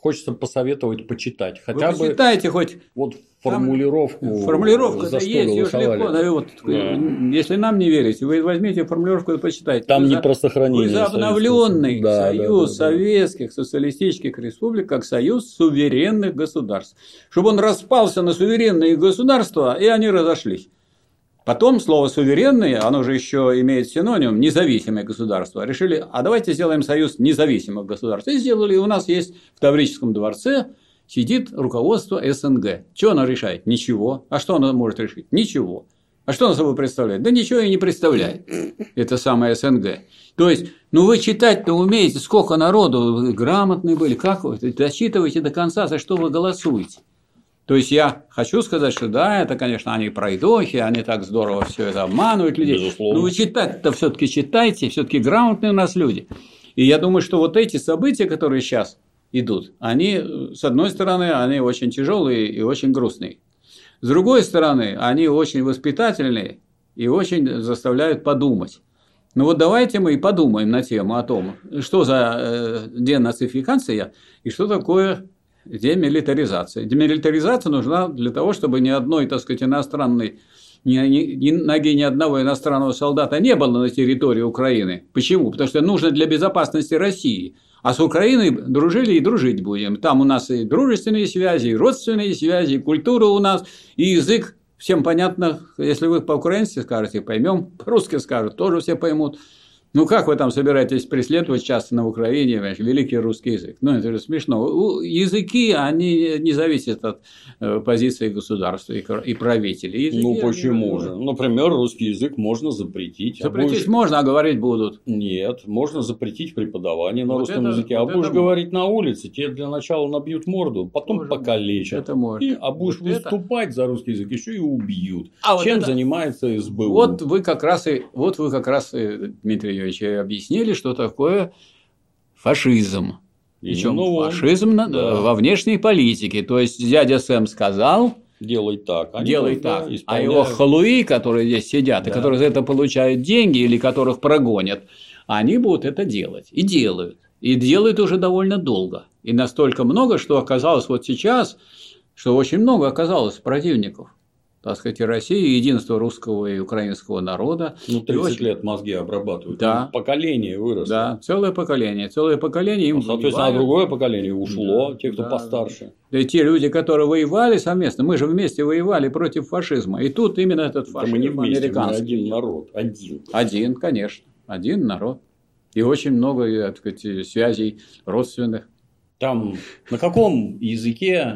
Speaker 1: хочется посоветовать почитать. Хотя
Speaker 2: вы
Speaker 1: бы
Speaker 2: почитайте хоть
Speaker 1: вот формулировку.
Speaker 2: Формулировка
Speaker 1: за что
Speaker 2: есть, ее легко. Да, вот, да. Если нам не верите, вы возьмите формулировку и почитайте.
Speaker 1: Там
Speaker 2: вы
Speaker 1: не
Speaker 2: за,
Speaker 1: про сохранение.
Speaker 2: Вы за обновленный
Speaker 1: да,
Speaker 2: союз
Speaker 1: да, да, да.
Speaker 2: советских социалистических республик как союз суверенных государств. Чтобы он распался на суверенные государства, и они разошлись. Потом слово «суверенные», оно же еще имеет синоним «независимое государство». Решили, а давайте сделаем союз независимых государств. И сделали. И у нас есть в Таврическом дворце сидит руководство СНГ. Что оно решает? Ничего. А что оно может решить? Ничего. А что оно собой представляет? Да ничего и не представляет. Это самое СНГ. То есть, ну вы читать-то умеете, сколько народу, вы грамотные были, как вы досчитываете до конца, за что вы голосуете. То есть, я хочу сказать, что да, это, конечно, они пройдохи, они так здорово все это обманывают людей.
Speaker 1: Безусловно.
Speaker 2: Но вы читать-то все-таки читайте, все-таки грамотные у нас люди. И я думаю, что вот эти события, которые сейчас идут, они, с одной стороны, они очень тяжелые и очень грустные. С другой стороны, они очень воспитательные и очень заставляют подумать. Ну вот давайте мы и подумаем на тему о том, что за э, денацификация и что такое демилитаризация. Демилитаризация нужна для того, чтобы ни одной, так сказать, иностранной, ни, ни, ни ноги ни одного иностранного солдата не было на территории Украины. Почему? Потому что нужно для безопасности России. А с Украиной дружили и дружить будем. Там у нас и дружественные связи, и родственные связи, и культура у нас, и язык. Всем понятно, если вы по-украински скажете, поймем, по-русски скажут, тоже все поймут. Ну, как вы там собираетесь преследовать часто на Украине, понимаешь, великий русский язык? Ну, это же смешно. Языки, они не зависят от позиции государства и правителей. Языки,
Speaker 1: ну, почему
Speaker 2: они...
Speaker 1: же? Например, русский язык можно запретить.
Speaker 2: Запретить
Speaker 1: а будешь...
Speaker 2: можно, а говорить будут.
Speaker 1: Нет, можно запретить преподавание на
Speaker 2: вот
Speaker 1: русском
Speaker 2: это,
Speaker 1: языке.
Speaker 2: Вот
Speaker 1: а будешь
Speaker 2: это...
Speaker 1: говорить на улице, тебе для начала набьют морду, потом
Speaker 2: Может,
Speaker 1: покалечат.
Speaker 2: Это может.
Speaker 1: И, а будешь
Speaker 2: вот
Speaker 1: выступать
Speaker 2: это...
Speaker 1: за русский язык, еще и убьют.
Speaker 2: А
Speaker 1: Чем
Speaker 2: вот это...
Speaker 1: занимается СБУ?
Speaker 2: Вот вы как раз и, вот вы как раз, Дмитрий Юрьевич, объяснили, что такое фашизм. Причем фашизм да. во внешней политике. То есть дядя Сэм сказал,
Speaker 1: делай так,
Speaker 2: Они делай так. Да, а его халуи, которые здесь сидят, да. и которые за это получают деньги или которых прогонят, они будут это делать. И делают. И делают уже довольно долго. И настолько много, что оказалось вот сейчас, что очень много оказалось противников. Так сказать, и Россия, и единство русского и украинского народа.
Speaker 1: Ну, тридцать очень... лет мозги обрабатывают.
Speaker 2: Да.
Speaker 1: Поколение выросло.
Speaker 2: Да, целое поколение. Целое поколение им
Speaker 1: ну, соответственно,
Speaker 2: воевали.
Speaker 1: другое поколение ушло,
Speaker 2: да,
Speaker 1: те, кто
Speaker 2: да,
Speaker 1: постарше.
Speaker 2: Да. И те люди, которые воевали совместно, мы же вместе воевали против фашизма. И тут именно этот фашизм
Speaker 1: мы не вместе,
Speaker 2: американский.
Speaker 1: Мы один народ, один.
Speaker 2: Один, конечно. Один народ. И очень много, так сказать, связей родственных.
Speaker 1: Там на каком языке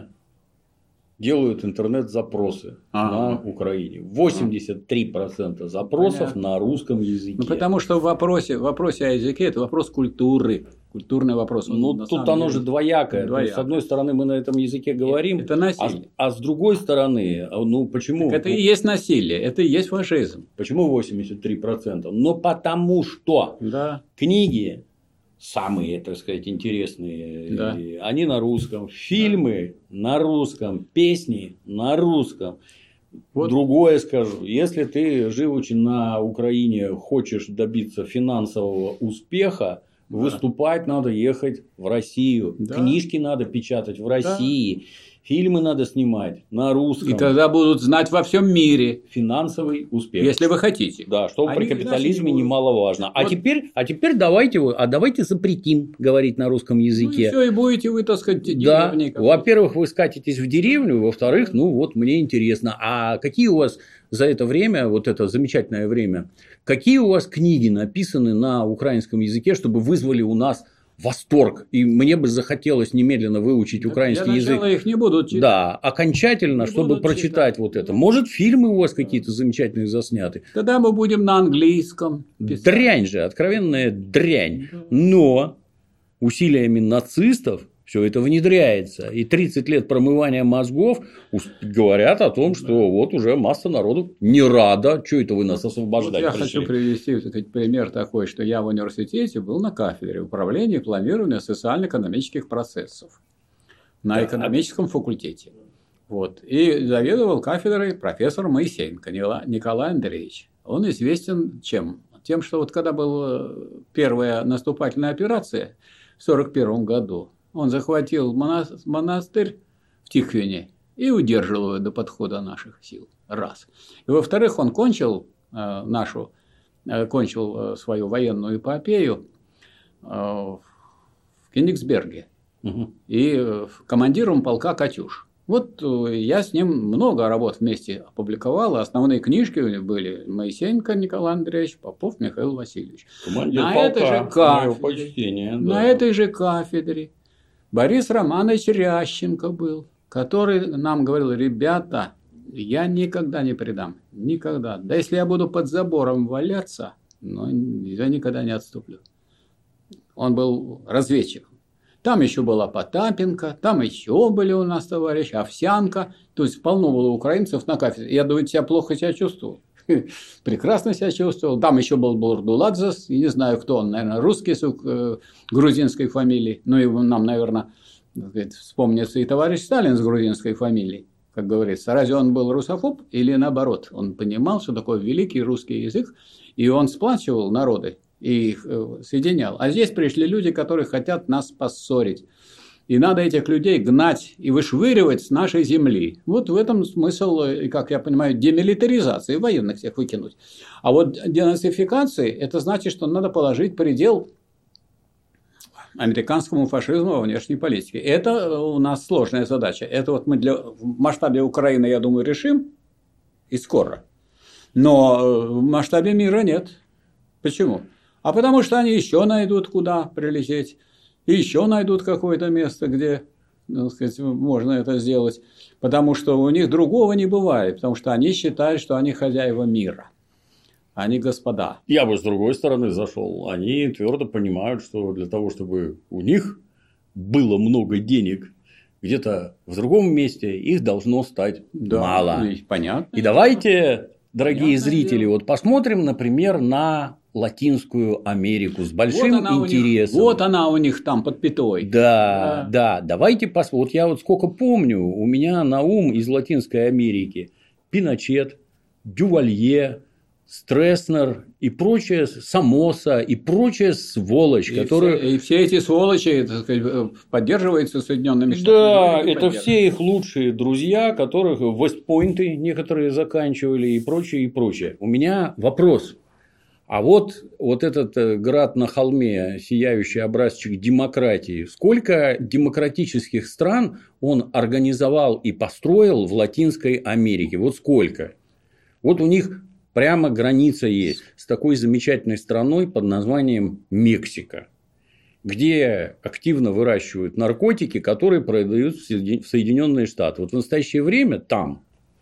Speaker 1: делают интернет-запросы ага. на Украине? восемьдесят три процента запросов Понятно. на русском языке.
Speaker 2: Ну, потому что в вопросе, в вопросе о языке это вопрос культуры. Культурный вопрос.
Speaker 1: Ну, тут оно же двоякое. двоякое. То есть, с одной стороны, мы на этом языке говорим,
Speaker 2: это насилие.
Speaker 1: А, а с другой стороны, ну почему?
Speaker 2: Так это и есть насилие, это и есть фашизм.
Speaker 1: Почему восемьдесят три процента? Ну, потому что
Speaker 2: да.
Speaker 1: книги самые, так сказать, интересные,
Speaker 2: да.
Speaker 1: они на русском, фильмы да. на русском, песни на русском. Вот. Другое скажу, если ты, живучи на Украине, хочешь добиться финансового успеха, да. выступать надо ехать в Россию, да. книжки надо печатать в России. Да. Фильмы надо снимать на русском.
Speaker 2: И тогда будут знать во всем мире
Speaker 1: финансовый успех.
Speaker 2: Если вы хотите.
Speaker 1: Да, что Они при капитализме немаловажно. Вот. А теперь, а теперь давайте, а давайте запретим говорить на русском языке.
Speaker 2: Ну и все, и будете вы, так сказать, деревней.
Speaker 1: Да. Во-первых, вы скатитесь в деревню, во-вторых, ну вот мне интересно, а какие у вас за это время, вот это замечательное время, какие у вас книги написаны на украинском языке, чтобы вызвали у нас восторг, и мне бы захотелось немедленно выучить украинский язык.
Speaker 2: Их не будут читать.
Speaker 1: Да, окончательно, не чтобы прочитать читать. Вот это. Может, фильмы у вас какие-то замечательные засняты.
Speaker 2: Тогда мы будем на английском писать.
Speaker 1: Дрянь же, откровенная дрянь. Но усилиями нацистов все это внедряется. И тридцать лет промывания мозгов говорят о том, что да. вот уже масса народу не рада. Что это вы нас освобождать
Speaker 2: вот я
Speaker 1: пришли?
Speaker 2: хочу привести так сказать, пример такой, что я в университете был на кафедре управления и планирования социально-экономических процессов на да. экономическом факультете. Вот. И заведовал кафедрой профессор Моисеенко Николай Андреевич. Он известен чем? Тем, что вот когда была первая наступательная операция в сорок первом году, он захватил монастырь в Тихвине и удерживал его до подхода наших сил. Раз. И во-вторых, он кончил э, нашу, э, кончил э, свою военную эпопею э, в Кенигсберге. Угу. И э, командиром полка «Катюш». Вот э, я с ним много работ вместе опубликовал. Основные книжки у него были Моисеенко Николай Андреевич, Попов Михаил Васильевич.
Speaker 1: Командир
Speaker 2: на
Speaker 1: полка,
Speaker 2: этой же кафедре,
Speaker 1: почтение, да.
Speaker 2: на этой же кафедре Борис Романович Рященко был, который нам говорил: ребята, я никогда не предам, никогда. Да если я буду под забором валяться, но я никогда не отступлю. Он был разведчиком. Там еще была Потапенко, там еще были у нас товарищи, Овсянка. То есть полно было украинцев на кафедре. Я думаю, себя плохо себя чувствовал. Прекрасно себя чувствовал. Там еще был Бурдуладзе, не знаю кто он, наверное, русский с грузинской фамилией. Ну и нам, наверное, вспомнится и товарищ Сталин с грузинской фамилией. Как говорится, разве он был русофоб или наоборот? Он понимал, что такое великий русский язык, и он сплачивал народы и их соединял. А здесь пришли люди, которые хотят нас поссорить. И надо этих людей гнать и вышвыривать с нашей земли. Вот в этом смысл, как я понимаю, демилитаризации, военных всех выкинуть. А вот денацификации, это значит, что надо положить предел американскому фашизму во внешней политике. Это у нас сложная задача. Это вот мы для, в масштабе Украины, я думаю, решим и скоро. Но в масштабе мира нет. Почему? А потому что они еще найдут, куда прилететь. И еще найдут какое-то место, где, так сказать, можно это сделать. Потому что у них другого не бывает. Потому что они считают, что они хозяева мира. Они господа.
Speaker 1: Я бы с другой стороны зашел. Они твердо понимают, что для того, чтобы у них было много денег где-то в другом месте, их должно стать
Speaker 2: да,
Speaker 1: мало.
Speaker 2: Понятно.
Speaker 1: И давайте, дорогие
Speaker 2: Понятное
Speaker 1: зрители,
Speaker 2: дело.
Speaker 1: вот посмотрим, например, на Латинскую Америку с большим
Speaker 2: вот она
Speaker 1: интересом.
Speaker 2: Них, вот она у них там под пятой.
Speaker 1: Да, да, да. Давайте посмотрим. Вот я вот сколько помню, у меня на ум из Латинской Америки Пиночет, Дювалье, Стресснер и прочее, Самоса и прочая сволочь,
Speaker 2: и
Speaker 1: которая...
Speaker 2: Все, и все эти сволочи, так сказать, поддерживаются Соединенными Штатами.
Speaker 1: Да, это все их лучшие друзья, которых Вестпойнты некоторые заканчивали и прочее, и прочее. У меня вопрос. А вот, вот этот град на холме, сияющий образчик демократии, сколько демократических стран он организовал и построил в Латинской Америке? Вот сколько? Вот у них прямо граница есть с такой замечательной страной под названием Мексика, где активно выращивают наркотики, которые продают в Соединенные Штаты. Вот в настоящее время там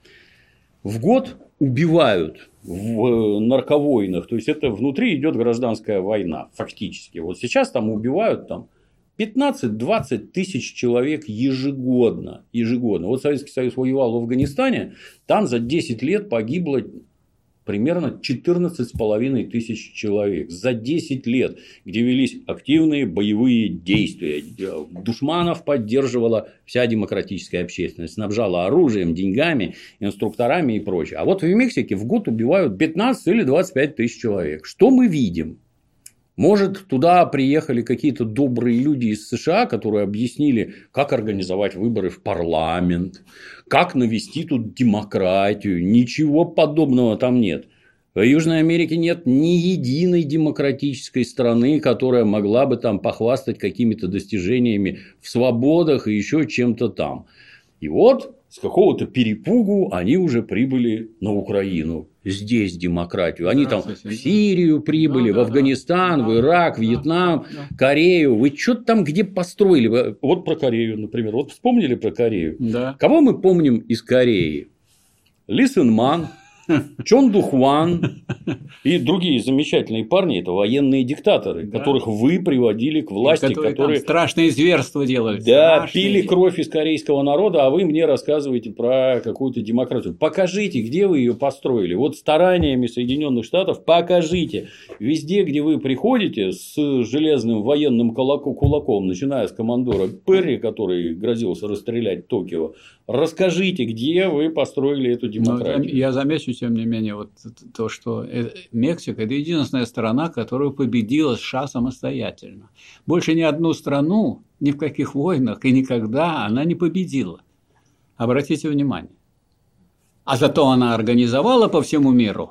Speaker 1: в год убивают в нарковойнах, то есть это внутри идет гражданская война фактически. Вот сейчас там убивают там пятнадцать-двадцать тысяч человек ежегодно, ежегодно. Вот Советский Союз воевал в Афганистане, там за десять лет погибло примерно четырнадцать с половиной тысяч человек за десять лет, где велись активные боевые действия. Душманов поддерживала вся демократическая общественность, снабжала оружием, деньгами, инструкторами и прочее. А вот в Мексике в год убивают пятнадцать или двадцать пять тысяч человек. Что мы видим? Может, туда приехали какие-то добрые люди из США, которые объяснили, как организовать выборы в парламент, как навести тут демократию. Ничего подобного там нет. В Южной Америке нет ни единой демократической страны, которая могла бы там похвастать какими-то достижениями в свободах и еще чем-то там. И вот с какого-то перепугу они уже прибыли на Украину. Здесь демократию. Они там в Сирию прибыли, да, в Афганистан, да, в Ирак, да, Вьетнам, да, Корею. Вы что-то там где построили? Вот про Корею, например. Вот вспомнили про Корею?
Speaker 2: Да.
Speaker 1: Кого мы помним из Кореи? Ли Сен Ман, Чон Ду Хван и другие замечательные парни. Это военные диктаторы, да, которых вы приводили к власти.
Speaker 2: Которые,
Speaker 1: которые
Speaker 2: страшные зверства делали.
Speaker 1: Да, пили кровь из корейского народа, а вы мне рассказываете про какую-то демократию. Покажите, где вы ее построили. Вот стараниями Соединенных Штатов покажите. Везде, где вы приходите с железным военным кулаком, начиная с командора Перри, который грозился расстрелять Токио, расскажите, где вы построили эту демократию.
Speaker 2: Но я замечу, тем не менее, вот то, что Мексика – это единственная страна, которая победила США самостоятельно. Больше ни одну страну, ни в каких войнах и никогда она не победила. Обратите внимание. А зато она организовала по всему миру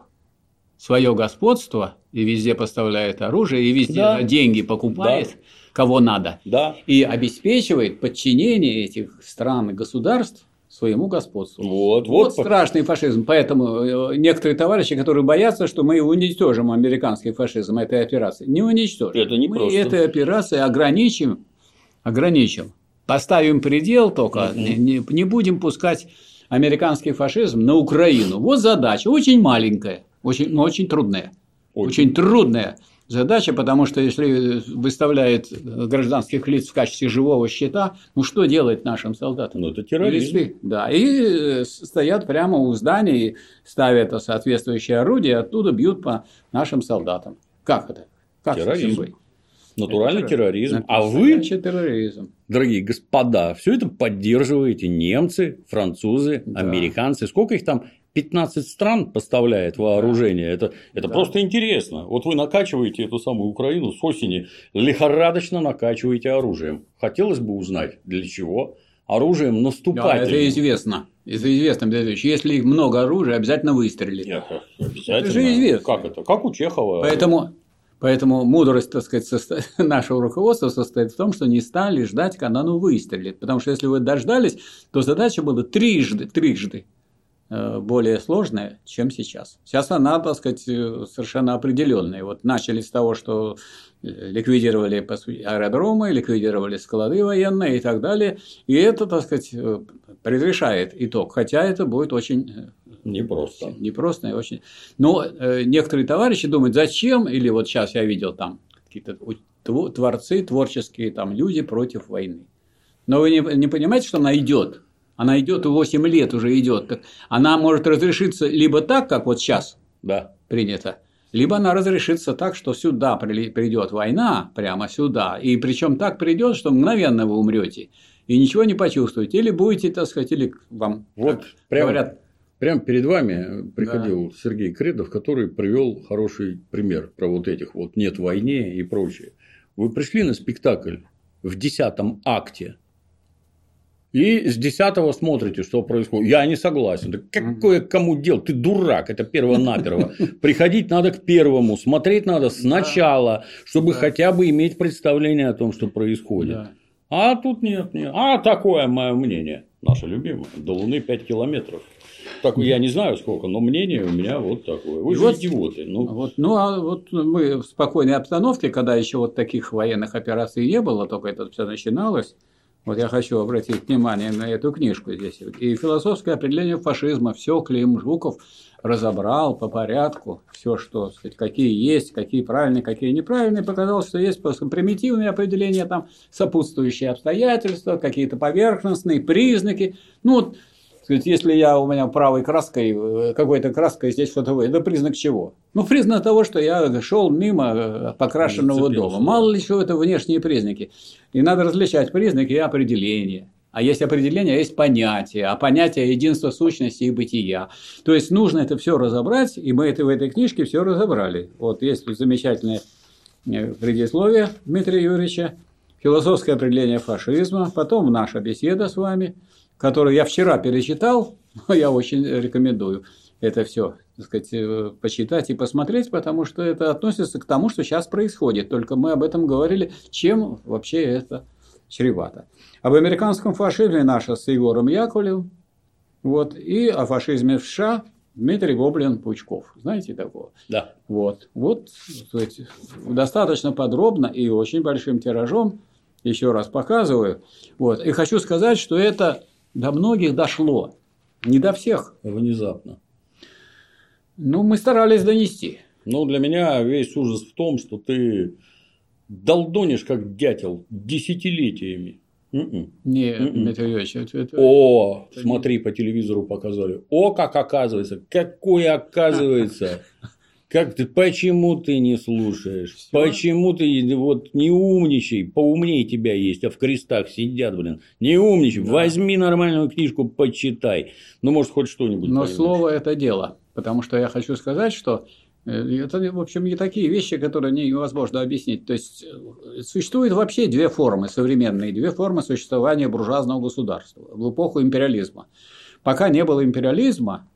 Speaker 2: свое господство и везде поставляет оружие, и везде
Speaker 1: да.
Speaker 2: деньги покупает, да. кого надо,
Speaker 1: да.
Speaker 2: и обеспечивает подчинение этих стран и государств своему господству.
Speaker 1: Вот,
Speaker 2: вот,
Speaker 1: вот
Speaker 2: страшный фашизм. Поэтому некоторые товарищи, которые боятся, что мы уничтожим американский фашизм этой операции, не уничтожим.
Speaker 1: Это не
Speaker 2: мы
Speaker 1: просто.
Speaker 2: этой операцией ограничим, ограничим, поставим предел только, угу. не, не будем пускать американский фашизм на Украину. Вот задача, очень маленькая, очень, но очень трудная. Очень. очень трудная задача, потому что если выставляет гражданских лиц в качестве живого щита, ну что делать нашим солдатам?
Speaker 1: Ну это терроризм.
Speaker 2: Листы, да, и стоят прямо у зданий, ставят соответствующее орудие, оттуда бьют по нашим солдатам. Как это? Как
Speaker 1: терроризм.
Speaker 2: быть?
Speaker 1: Натуральный это терроризм.
Speaker 2: Это
Speaker 1: а вы,
Speaker 2: терроризм.
Speaker 1: Дорогие господа, все это поддерживаете немцы, французы, да. американцы. Сколько их там? пятнадцать стран поставляет вооружение. Это, это да. просто интересно. Вот вы накачиваете эту самую Украину с осени, лихорадочно накачиваете оружием. Хотелось бы узнать, для чего? Оружием наступательным.
Speaker 2: Да, это известно. Это известно. Если много оружия, обязательно выстрелит.
Speaker 1: Нет, обязательно.
Speaker 2: Это же известно.
Speaker 1: Как это? Как у Чехова.
Speaker 2: Поэтому, поэтому мудрость, так сказать, состо... нашего руководства состоит в том, что не стали ждать, когда оно выстрелит. Потому что если вы дождались, то задача была трижды, трижды более сложная, чем сейчас. Сейчас она, так сказать, совершенно определенная. Вот начали с того, что ликвидировали аэродромы, ликвидировали склады военные и так далее. И это, так сказать, предрешает итог. Хотя это будет очень
Speaker 1: непросто.
Speaker 2: Непросто и очень. Но некоторые товарищи думают, зачем, или вот сейчас я видел там какие-то творцы, творческие там люди против войны. Но вы не, не понимаете, что она идет. Она идет и восемь лет уже идет. Она может разрешиться либо так, как вот сейчас
Speaker 1: да.
Speaker 2: принято, либо она разрешится так, что сюда придет война, прямо сюда. И причем так придет, что мгновенно вы умрете и ничего не почувствуете. Или будете, так сказать, или вам
Speaker 1: вот прямо,
Speaker 2: говорят.
Speaker 1: Прямо перед вами приходил да. Сергей Кредов, который привел хороший пример про вот этих вот нет войны и прочее. Вы пришли на спектакль в десятом акте. И с десятого смотрите, что происходит. Я не согласен. Да какое кому дело? Ты дурак. Это перво-наперво. Приходить надо к первому. Смотреть надо сначала, чтобы да. хотя бы иметь представление о том, что происходит. Да. А тут нет, нет. А такое мое мнение. Наше любимое. До Луны пять километров. Так, я не знаю сколько, но мнение у меня вот такое. Вы же вот, идиоты. Ну.
Speaker 2: Вот, ну, а вот мы в спокойной обстановке, когда еще вот таких военных операций не было, только это все начиналось. Вот я хочу обратить внимание на эту книжку здесь. И философское определение фашизма. Все Клим Жуков разобрал по порядку. Все, что, сказать, какие есть, какие правильные, какие неправильные. Показал, что есть просто примитивные определения, там, сопутствующие обстоятельства, какие-то поверхностные признаки. Ну, вот, сказать, если я у меня правой краской, какой-то краской здесь что-то, это признак чего? Ну, признак того, что я шел мимо покрашенного дома. Мало ли что это внешние признаки. И надо различать признаки и определения. А есть определение, а есть понятие. А понятие единства сущности и бытия. То есть нужно это все разобрать, и мы это в этой книжке все разобрали. Вот есть замечательное предисловие Дмитрия Юрьевича, философское определение фашизма, потом наша беседа с вами, которую я вчера перечитал, но я очень рекомендую это все, так сказать, почитать и посмотреть, потому что это относится к тому, что сейчас происходит. Только мы об этом говорили, чем вообще это чревато. Об американском фашизме наша с Егором Яковлевым, вот, и о фашизме в США Дмитрий Гоблин-Пучков. Знаете такого?
Speaker 1: Да.
Speaker 2: Вот, вот, сказать, достаточно подробно и очень большим тиражом еще раз показываю. Вот, и хочу сказать, что это до многих дошло, не до всех.
Speaker 1: Внезапно.
Speaker 2: Ну, мы старались донести.
Speaker 1: Ну, для меня весь ужас в том, что ты долдонишь, как дятел, десятилетиями.
Speaker 2: Не, Дмитрий Юрьевич, это, это...
Speaker 1: О, это смотри, не... по телевизору показали. О, как оказывается, какое оказывается. Как ты, почему ты не слушаешь? Всё? Почему ты вот не умничай? Поумнее тебя есть, а в крестах сидят, блин. Не умничай. Да. Возьми нормальную книжку, почитай. Ну, может, хоть что-нибудь.
Speaker 2: Но
Speaker 1: поймешь.
Speaker 2: Слово – это дело. потому что я хочу сказать, что это, в общем, не такие вещи, которые невозможно объяснить. То есть, существует вообще две формы современные, две формы существования буржуазного государства в эпоху империализма. Пока не было империализма,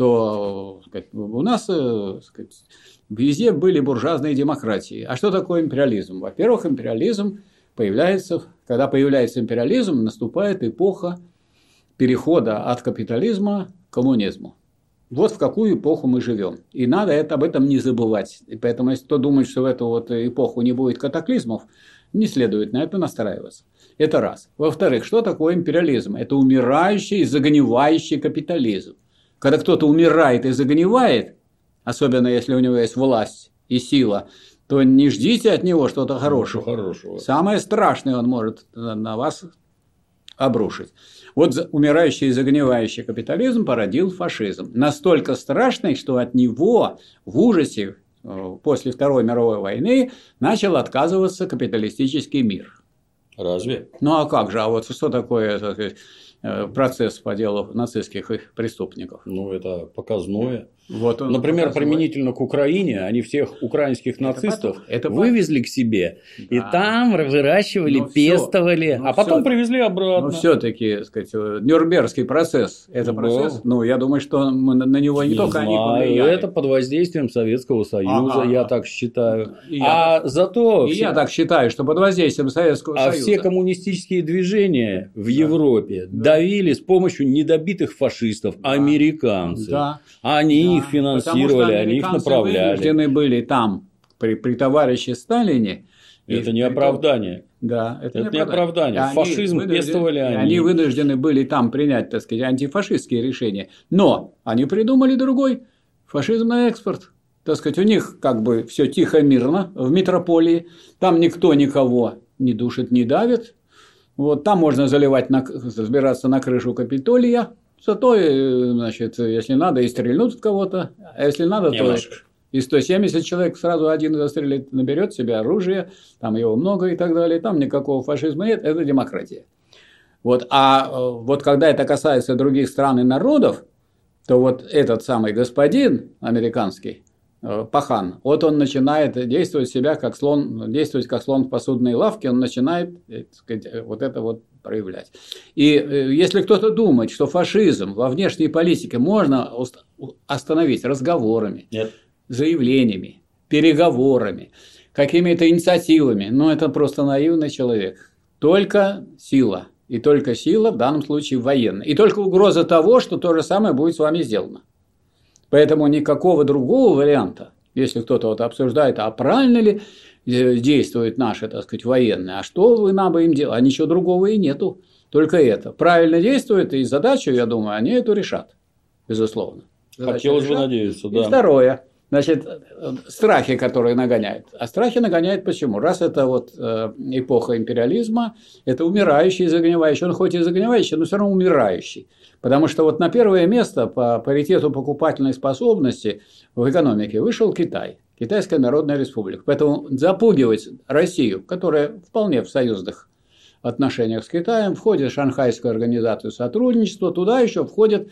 Speaker 2: то сказать, у нас сказать, везде были буржуазные демократии. А что такое империализм? Во-первых, империализм появляется, когда появляется империализм, наступает эпоха перехода от капитализма к коммунизму. Вот в какую эпоху мы живем. И надо это, об этом не забывать. И поэтому, если кто думает, что в эту вот эпоху не будет катаклизмов, не следует на это настраиваться. Это раз. Во-вторых, что такое империализм? Это умирающий, загнивающий капитализм. Когда кто-то умирает и загнивает, особенно если у него есть власть и сила, то не ждите от него что-то хорошего.
Speaker 1: хорошего.
Speaker 2: Самое страшное он может на вас обрушить. Вот умирающий и загнивающий капитализм породил фашизм. Настолько страшный, что от него в ужасе после Второй мировой войны начал отказываться капиталистический мир.
Speaker 1: Разве?
Speaker 2: Ну а как же? А вот что такое, так сказать, процесс по делу нацистских преступников?
Speaker 1: Ну, это показное.
Speaker 2: Вот он
Speaker 1: Например,
Speaker 2: показывает.
Speaker 1: Применительно к Украине, они всех украинских нацистов
Speaker 2: это
Speaker 1: вывезли к себе,
Speaker 2: да.
Speaker 1: и там выращивали,
Speaker 2: ну,
Speaker 1: пестовали,
Speaker 2: ну,
Speaker 1: а потом
Speaker 2: всё.
Speaker 1: привезли обратно.
Speaker 2: Но все-таки, сказать, Нюрнбергский процесс, это
Speaker 1: Был.
Speaker 2: процесс, ну, я думаю, что мы на него не,
Speaker 1: Не
Speaker 2: только
Speaker 1: знаю,
Speaker 2: они повлияли.
Speaker 1: это под воздействием Советского Союза,
Speaker 2: Ага.
Speaker 1: я так считаю.
Speaker 2: И
Speaker 1: а
Speaker 2: я,
Speaker 1: зато
Speaker 2: и
Speaker 1: все,
Speaker 2: я так считаю, что под воздействием Советского
Speaker 1: а
Speaker 2: Союза.
Speaker 1: все коммунистические движения в Европе
Speaker 2: Да.
Speaker 1: давили с помощью недобитых фашистов,
Speaker 2: Да.
Speaker 1: американцы.
Speaker 2: Да.
Speaker 1: Они
Speaker 2: Да.
Speaker 1: их финансировали,
Speaker 2: Потому что
Speaker 1: они их
Speaker 2: американцы
Speaker 1: направляли.
Speaker 2: вынуждены были там при, при товарище Сталине.
Speaker 1: Это
Speaker 2: и
Speaker 1: не
Speaker 2: при том-
Speaker 1: оправдание.
Speaker 2: Да, это,
Speaker 1: Это не оправдание.
Speaker 2: И они
Speaker 1: Фашизм
Speaker 2: вынуждены-
Speaker 1: пестовали
Speaker 2: и
Speaker 1: они.
Speaker 2: они вынуждены были там принять, так сказать, антифашистские решения. Но они придумали другой фашизм на экспорт. Так сказать, у них как бы все тихо, мирно в метрополии. Там никто никого не душит, не давит. Вот, там можно заливать, на, забираться на крышу Капитолия. Зато, э, значит, если надо, и стрельнут в кого-то. А если надо,
Speaker 1: Немножко.
Speaker 2: то и сто семьдесят человек сразу один застрелит, наберет себе оружие, там его много и так далее. Там никакого фашизма нет, это демократия. Вот, а э, вот когда это касается других стран и народов, то вот этот самый господин американский, э, Пахан, вот он начинает действовать себя как слон, действовать как слон в посудной лавке, он начинает, э, так сказать, вот это вот проявлять. И э, если кто-то думает, что фашизм во внешней политике можно уст- остановить разговорами,
Speaker 1: Нет.
Speaker 2: заявлениями, переговорами, какими-то инициативами, ну это просто наивный человек. Только сила. И только сила, в данном случае военная. И только угроза того, что то же самое будет с вами сделано. Поэтому никакого другого варианта, если кто-то вот обсуждает, а правильно ли действует наши, так сказать, военные, а что вы нам им делать, а ничего другого и нету. Только это. Правильно действует, и задачу, я думаю, они эту решат. Безусловно. Задачу
Speaker 1: Хотелось бы
Speaker 2: решат.
Speaker 1: надеяться,
Speaker 2: И
Speaker 1: да.
Speaker 2: второе. Значит, страхи, которые нагоняют. А страхи нагоняют почему? Раз это вот э, эпоха империализма, это умирающий, загнивающий. Он хоть и загнивающий, но все равно умирающий. Потому что вот на первое место по паритету покупательной способности в экономике вышел Китай. Китайская Народная Республика. Поэтому запугивать Россию, которая вполне в союзных отношениях с Китаем, входит в Шанхайскую организацию сотрудничества, туда еще входит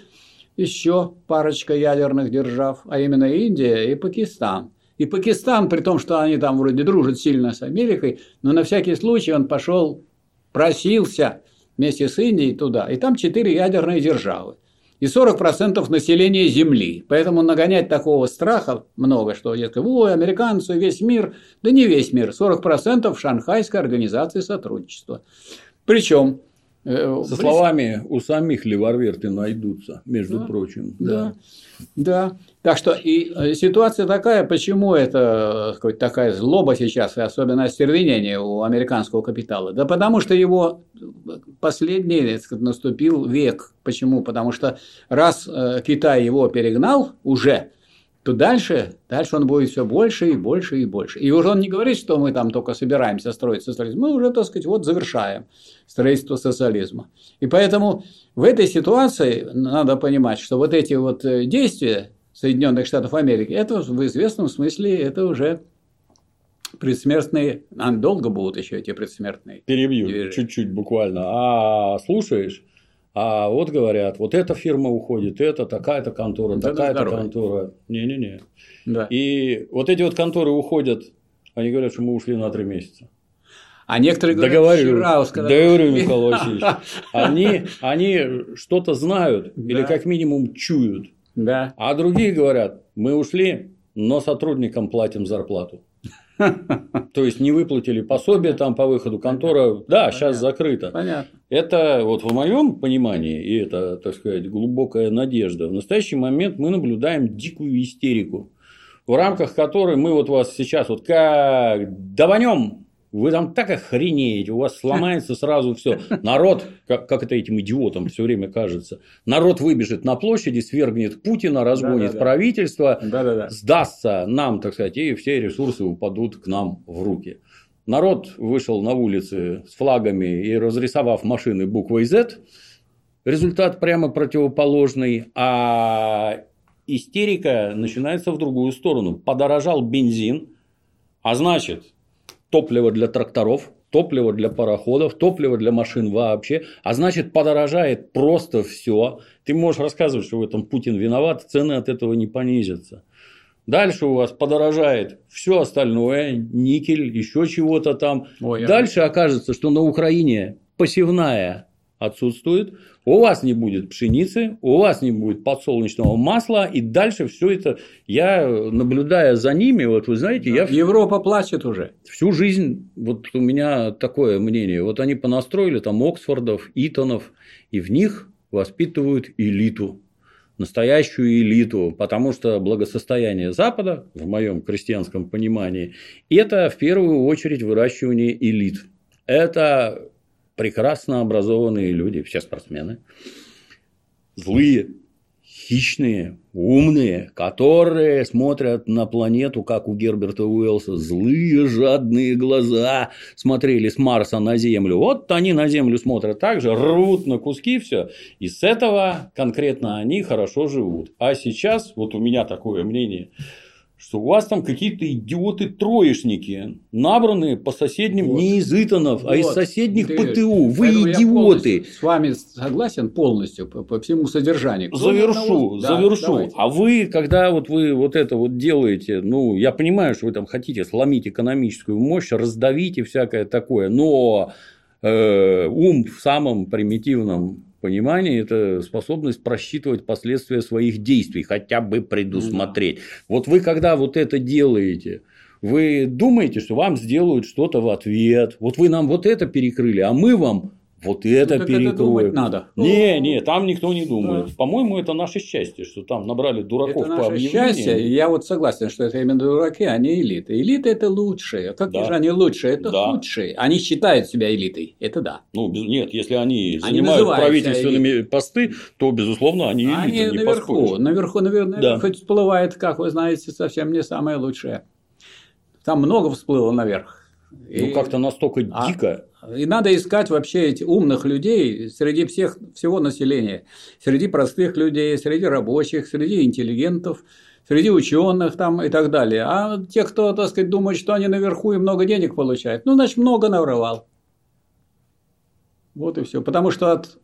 Speaker 2: еще парочка ядерных держав, а именно Индия и Пакистан. И Пакистан, при том, что они там вроде дружат сильно с Америкой, но на всякий случай он пошел, просился вместе с Индией туда. И там четыре ядерные державы. И сорок процентов населения Земли. Поэтому нагонять такого страха много, что дескать, ой, американцы, весь мир. Да не весь мир, сорок процентов Шанхайской организации сотрудничества. Причем
Speaker 1: со словами у самих леварверты найдутся, между
Speaker 2: да,
Speaker 1: прочим.
Speaker 2: Да, да, да. Так что и ситуация такая, почему это такая злоба сейчас, и особенно остервенение у американского капитала? Да потому что его последний, так сказать, наступил век. Почему? Потому что раз Китай его перегнал уже, то дальше, дальше он будет все больше и больше и больше. И уже он не говорит, что мы там только собираемся строить социализм. Мы уже, так сказать, вот завершаем строительство социализма. И поэтому в этой ситуации надо понимать, что вот эти вот действия Соединенных Штатов Америки, это в известном смысле это уже предсмертные, а долго будут еще эти предсмертные.
Speaker 1: Перебью
Speaker 2: движения.
Speaker 1: чуть-чуть буквально. А слушаешь, А вот говорят, вот эта фирма уходит, это такая-то контора,
Speaker 2: Да,
Speaker 1: такая-то
Speaker 2: да,
Speaker 1: контора. Не-не-не.
Speaker 2: Да.
Speaker 1: И вот эти вот конторы уходят, они говорят, что мы ушли на три месяца.
Speaker 2: А некоторые говорят,
Speaker 1: Договорю,
Speaker 2: вчера сказали,
Speaker 1: договорю,
Speaker 2: ушли.
Speaker 1: Михаил Васильевич, они, они что-то знают или
Speaker 2: Да.
Speaker 1: как минимум чуют.
Speaker 2: Да.
Speaker 1: А другие говорят, мы ушли, но сотрудникам платим зарплату. То есть не выплатили пособие там по выходу, контора, да, сейчас закрыта.
Speaker 2: Понятно.
Speaker 1: Это вот в моем понимании, и это, так сказать, глубокая надежда, в настоящий момент мы наблюдаем дикую истерику, в рамках которой мы вот вас сейчас вот как даванем, вы там так охренеете, у вас сломается сразу все. Народ, как, как это этим идиотам все время кажется, народ выбежит на площади, свергнет Путина, разгонит
Speaker 2: Да-да-да.
Speaker 1: правительство,
Speaker 2: Да-да-да.
Speaker 1: сдастся нам, так сказать, и все ресурсы упадут к нам в руки. Народ вышел на улицы с флагами и разрисовав машины буквой Z, результат прямо противоположный, а истерика начинается в другую сторону. Подорожал бензин, а значит, топливо для тракторов, топливо для пароходов, топливо для машин вообще, а значит, подорожает просто все. Ты можешь рассказывать, что в этом Путин виноват, цены от этого не понизятся. Дальше у вас подорожает все остальное, никель, еще чего-то там.
Speaker 2: Ой,
Speaker 1: Дальше я... окажется, что на Украине посевная отсутствует, у вас не будет пшеницы, у вас не будет подсолнечного масла, и дальше все это, я наблюдая за ними, вот вы знаете, я
Speaker 2: Европа плачет уже.
Speaker 1: Всю жизнь, вот у меня такое мнение, вот они понастроили там Оксфордов, Итонов, и в них воспитывают элиту. Настоящую элиту, потому что благосостояние Запада, в моем крестьянском понимании, это в первую очередь выращивание элит. Это прекрасно образованные люди, все спортсмены, злые, хищные, умные, которые смотрят на планету, как у Герберта Уэллса, злые, жадные глаза смотрели с Марса на Землю. Вот они на Землю смотрят так же, рвут на куски все, и с этого конкретно они хорошо живут. А сейчас, вот у меня такое мнение, что у вас там какие-то идиоты-троечники, набранные по соседним вот. Не из Итонов, вот. А из соседних ты... ПТУ. Вы идиоты.
Speaker 2: С вами согласен полностью по, по всему содержанию.
Speaker 1: Завершу, да, завершу. Давайте. А вы, когда вот вы вот это вот делаете, ну, я понимаю, что вы там хотите сломить экономическую мощь, раздавить и всякое такое, но э, ум в самом примитивном понимание – это способность просчитывать последствия своих действий, хотя бы предусмотреть. Да. Вот вы, когда вот это делаете, вы думаете, что вам сделают что-то в ответ. Вот вы нам вот это перекрыли, а мы вам вот это ну, перекроем. Это думать
Speaker 2: надо.
Speaker 1: Не, не, там никто не думает. Да. По-моему, это наше счастье, что там набрали дураков
Speaker 2: это
Speaker 1: по объявлениям.
Speaker 2: Это счастье, и я вот согласен, что это именно дураки, а не элиты. Элиты – это лучшие. Какие да. же они лучшие? Это да. худшие. Они считают себя элитой. Это да.
Speaker 1: Ну, нет, если они, они занимают правительственными посты, то, безусловно, они элиты.
Speaker 2: Они
Speaker 1: не
Speaker 2: наверху,
Speaker 1: поспоришь.
Speaker 2: наверху, наверху,
Speaker 1: да.
Speaker 2: хоть всплывает, как вы знаете, совсем не самое лучшее. Там много всплыло наверх.
Speaker 1: Ну, и... как-то настолько а? дико.
Speaker 2: И надо искать вообще этих умных людей среди всех, всего населения. Среди простых людей, среди рабочих, среди интеллигентов, среди ученых там и так далее. А те, кто, так сказать, думает, что они наверху и много денег получают, ну, значит, много наворовал. Вот и все. Потому что от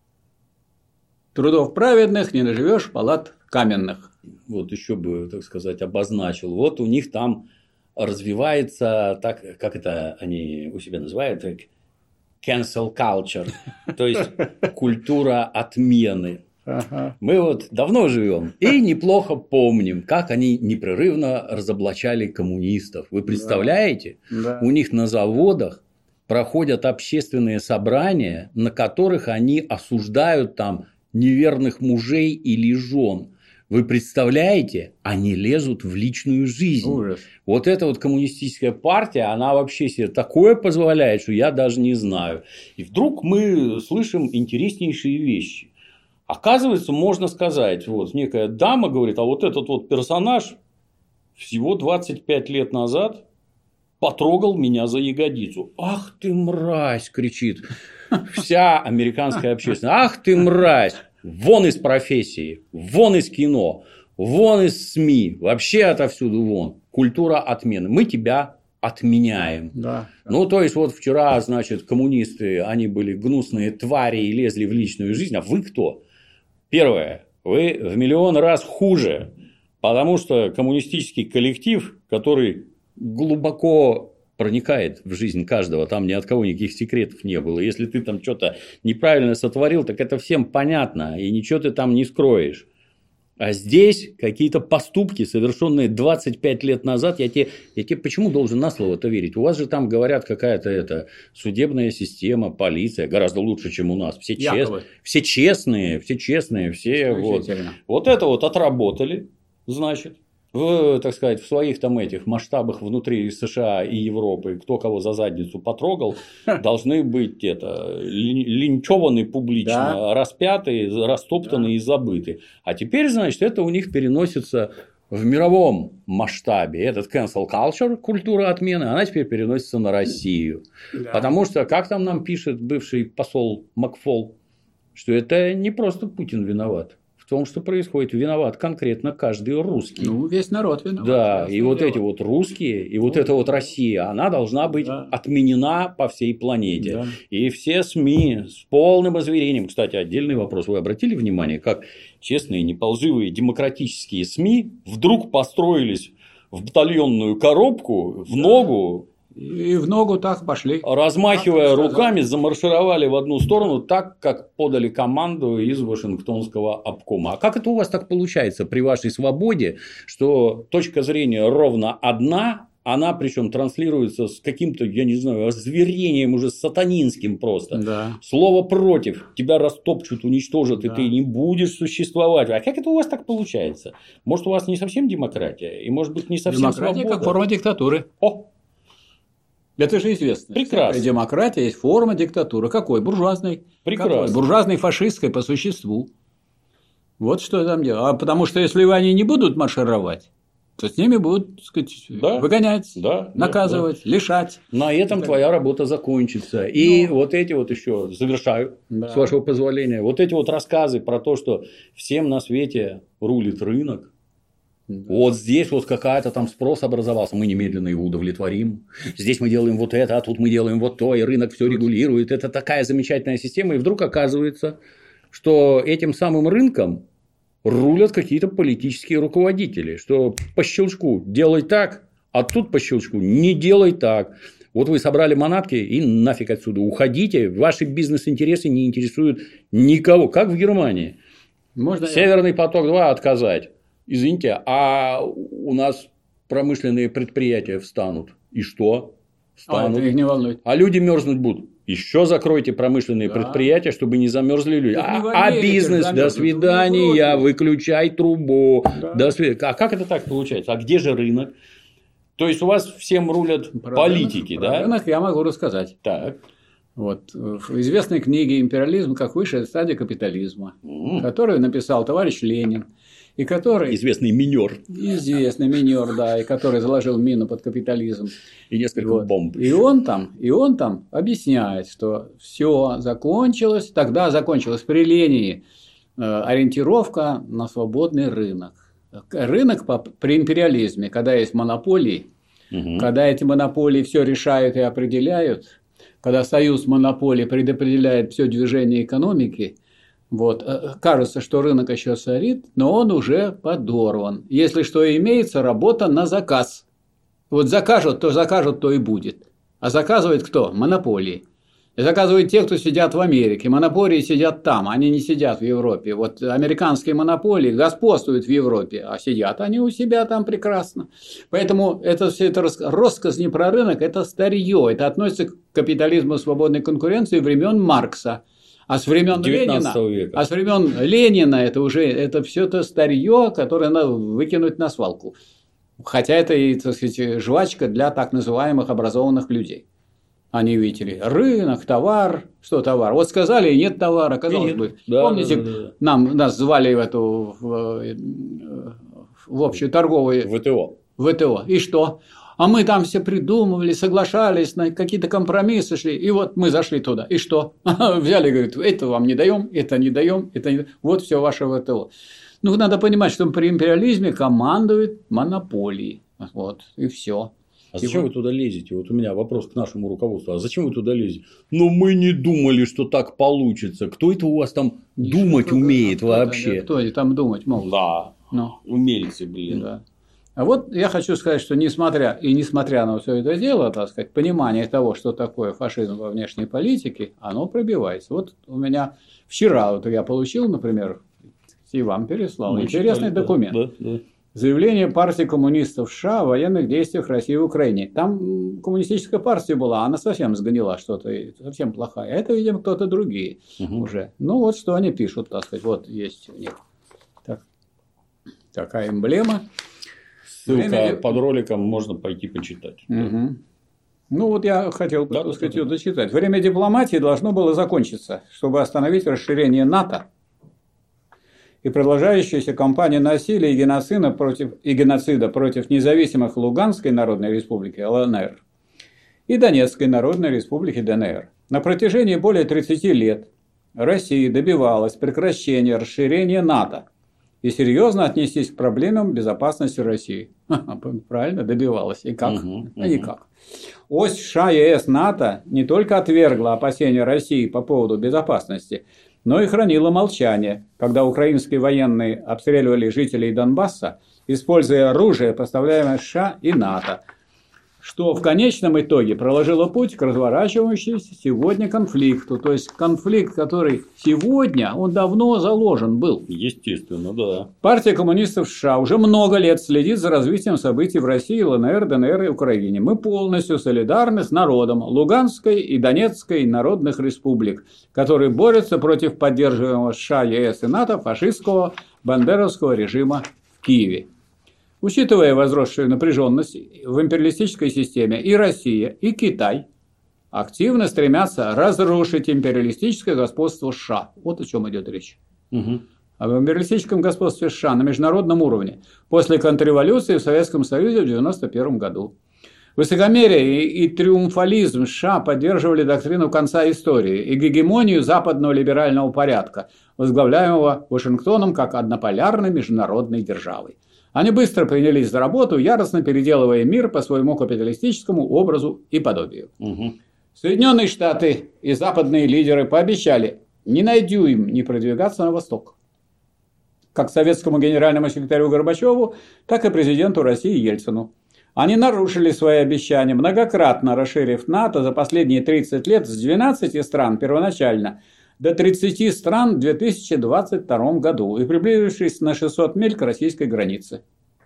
Speaker 2: трудов праведных не наживешь палат каменных.
Speaker 1: Вот еще бы, так сказать, обозначил. Вот у них там развивается, так, как это они у себя называют, cancel culture, то есть культура отмены. Ага. Мы вот давно живем и неплохо помним, как они непрерывно разоблачали коммунистов. Вы представляете? Да. У них на заводах проходят общественные собрания, на которых они осуждают там неверных мужей или жен. Вы представляете, они лезут в личную жизнь. Ужас. Вот эта вот коммунистическая партия, она вообще себе такое позволяет, что я даже не знаю. И вдруг мы слышим интереснейшие вещи. Оказывается, можно сказать, вот некая дама говорит, а вот этот вот персонаж всего двадцать пять лет назад потрогал меня за ягодицу. Ах ты мразь, кричит вся американская общественность. Ах ты мразь. Вон из профессии, вон из кино, вон из СМИ, вообще отовсюду вон. Культура отмены. Мы тебя отменяем.
Speaker 2: Да.
Speaker 1: Ну, то есть, вот вчера, значит, коммунисты, они были гнусные твари и лезли в личную жизнь, а вы кто? Первое, вы в миллион раз хуже, потому что коммунистический коллектив, который глубоко проникает в жизнь каждого, там ни от кого никаких секретов не было. Если ты там что-то неправильно сотворил, так это всем понятно, и ничего ты там не скроешь. А здесь какие-то поступки, совершенные двадцать пять лет назад, я тебе, я тебе почему должен на слово-то верить? У вас же там, говорят, какая-то это судебная система, полиция, гораздо лучше, чем у нас. Все, чест... все честные, все честные, все вот. Вот это вот отработали, значит. В, так сказать, в своих там этих масштабах внутри США и Европы, кто кого за задницу потрогал, должны быть это, линчеваны публично, да. распяты, растоптаны да. и забыты. А теперь, значит, это у них переносится в мировом масштабе. Этот cancel culture, культура отмены, она теперь переносится на Россию. Да. Потому что, как там нам пишет бывший посол Макфол, что это не просто Путин виноват. В том, что происходит, виноват конкретно каждый русский.
Speaker 2: Ну, весь народ виноват.
Speaker 1: Да, и вот дело. Эти вот русские, и ну, вот эта вот Россия, она должна быть да. отменена по всей планете. Да. И все СМИ с полным озверением. Кстати, отдельный вопрос. Вы обратили внимание, как честные, неполживые демократические СМИ вдруг построились в батальонную коробку, в да. ногу.
Speaker 2: И в ногу так пошли.
Speaker 1: Размахивая руками, замаршировали в одну сторону так, как подали команду из Вашингтонского обкома. А как это у вас так получается при вашей свободе, что точка зрения ровно одна, она причем транслируется с каким-то, я не знаю, озверением уже сатанинским просто.
Speaker 2: Да.
Speaker 1: Слово против, тебя растопчут, уничтожат, да. и ты не будешь существовать. А как это у вас так получается? Может, у вас не совсем демократия, и может быть не совсем
Speaker 2: демократия
Speaker 1: свобода?
Speaker 2: Как форма диктатуры.
Speaker 1: О!
Speaker 2: Это же известно.
Speaker 1: Прекрасно.
Speaker 2: Демократия есть форма диктатуры. Какой? Буржуазной.
Speaker 1: Прекрасно.
Speaker 2: Какой? Буржуазной, фашистской по существу. Вот что там дело. А потому что если они не будут маршировать, то с ними будут, так сказать, да. выгонять, да. наказывать, да. лишать.
Speaker 1: На этом да. твоя работа закончится. И ну, вот эти вот еще, завершаю, да. с вашего позволения, вот эти вот рассказы про то, что всем на свете рулит рынок. Да. Вот здесь вот какая-то там спрос образовался, мы немедленно его удовлетворим. Здесь мы делаем вот это, а тут мы делаем вот то, и рынок все регулирует. Это такая замечательная система. И вдруг оказывается, что этим самым рынком рулят какие-то политические руководители, что по щелчку делай так, а тут по щелчку не делай так. Вот вы собрали манатки и нафиг отсюда уходите. Ваши бизнес-интересы не интересуют никого. Как в Германии.
Speaker 2: Можно
Speaker 1: Северный поток-два отказать. Извините, а у нас промышленные предприятия встанут. И что? Встанут.
Speaker 2: А, это их не волнует.
Speaker 1: А люди мерзнуть будут. Еще закройте промышленные да. предприятия, чтобы не замерзли люди. А, а бизнес, до свидания, выключай трубу. Да. До свид... А как это так получается? А где же рынок? То есть у вас всем рулят про политики,
Speaker 2: рынок,
Speaker 1: да?
Speaker 2: Про рынок я могу рассказать.
Speaker 1: Так.
Speaker 2: Вот, в известной книге «Империализм как высшая стадия капитализма», mm. которую написал товарищ Ленин. И который...
Speaker 1: Известный минер.
Speaker 2: Известный минер, да, и который заложил мину под капитализм.
Speaker 1: И несколько вот. бомб.
Speaker 2: И он там, и он там объясняет, что все закончилось, тогда закончилось при Ленине э, ориентировка на свободный рынок. Рынок по, при империализме, когда есть монополии, угу. когда эти монополии все решают и определяют, когда союз монополий предопределяет все движение экономики, вот, кажется, что рынок еще царит, но он уже подорван. Если что имеется, работа на заказ. Вот закажут, то закажут, то и будет. А заказывает кто? Монополии. И заказывают те, кто сидят в Америке. Монополии сидят там, они не сидят в Европе. Вот американские монополии господствуют в Европе, а сидят они у себя там прекрасно. Поэтому это все это россказнь не про рынок, это старье. Это относится к капитализму свободной конкуренции времен Маркса. А с времен Ленина, а с времен Ленина это уже это все то старье, которое надо выкинуть на свалку. Хотя это и, так сказать, жвачка для так называемых образованных людей. Они видели рынок, товар, что товар. Вот сказали, и нет товара, казалось нет. бы. Да, помните, да, да, да. Нам, нас звали в эту в, в общую торговую
Speaker 1: ВТО.
Speaker 2: ВТО. И что? А мы там все придумывали, соглашались, на какие-то компромиссы шли. И вот мы зашли туда. И что? Взяли, говорят, это вам не даем, это не даем, это не даем. Вот все ваше ВТО. Ну, надо понимать, что при империализме командуют монополии. Вот, и все.
Speaker 1: А зачем вы туда лезете? Вот у меня вопрос к нашему руководству. А зачем вы туда лезете? Ну, мы не думали, что так получится. Кто это у вас там не думать умеет а вообще?
Speaker 2: Кто, кто там думать могут?
Speaker 1: Да,
Speaker 2: ну.
Speaker 1: умельцы, блин.
Speaker 2: Да. А вот я хочу сказать, что несмотря и несмотря на все это дело, так сказать, понимание того, что такое фашизм во внешней политике, оно пробивается. Вот у меня вчера вот я получил, например, и вам переслал ну, интересный читали, документ. Да, да. Заявление партии коммунистов США о военных действиях России в Украине. Там коммунистическая партия была, она совсем сгнила что-то, совсем плохая. Это, видимо, кто-то другие угу. уже. Ну, вот что они пишут, так сказать. Вот есть у них так, такая эмблема.
Speaker 1: Ссылка Время... под роликом, можно пойти почитать.
Speaker 2: Угу. Ну, вот я хотел, да, так сказать, да, ее дочитать. Время дипломатии должно было закончиться, чтобы остановить расширение НАТО и продолжающаяся кампания насилия и геноцида против, и геноцида против независимых Луганской Народной Республики Л Н Р и Донецкой Народной Республики Д Н Р. На протяжении более тридцати лет Россия добивалась прекращения расширения НАТО и серьезно отнестись к проблемам безопасности России. Правильно, добивалась. И как? Угу, а никак. Ось США, Е С, НАТО не только отвергла опасения России по поводу безопасности, но и хранила молчание, когда украинские военные обстреливали жителей Донбасса, используя оружие, поставляемое США и НАТО, что в конечном итоге проложило путь к разворачивающемуся сегодня конфликту. То есть конфликт, который сегодня, он давно заложен был.
Speaker 1: Естественно, да.
Speaker 2: Партия коммунистов США уже много лет следит за развитием событий в России, Л Н Р, Д Н Р и Украине. Мы полностью солидарны с народом Луганской и Донецкой народных республик, которые борются против поддерживаемого США, Е С и НАТО фашистского бандеровского режима в Киеве. Учитывая возросшую напряженность в империалистической системе, и Россия, и Китай активно стремятся разрушить империалистическое господство США. Вот о чем идет речь. Угу. Об империалистическом господстве США на международном уровне после контрреволюции в Советском Союзе в девяносто первом году. Высокомерие и триумфализм США поддерживали доктрину конца истории и гегемонию западного либерального порядка, возглавляемого Вашингтоном как однополярной международной державой. Они быстро принялись за работу, яростно переделывая мир по своему капиталистическому образу и подобию. Угу. Соединенные Штаты и западные лидеры пообещали ни на дюйм не продвигаться на восток. Как советскому генеральному секретарю Горбачеву, так и президенту России Ельцину. Они нарушили свои обещания, многократно расширив НАТО за последние тридцать лет с двенадцати стран первоначально до тридцати стран в две тысячи двадцать втором году и приблизившись на шестьсот миль к российской границе.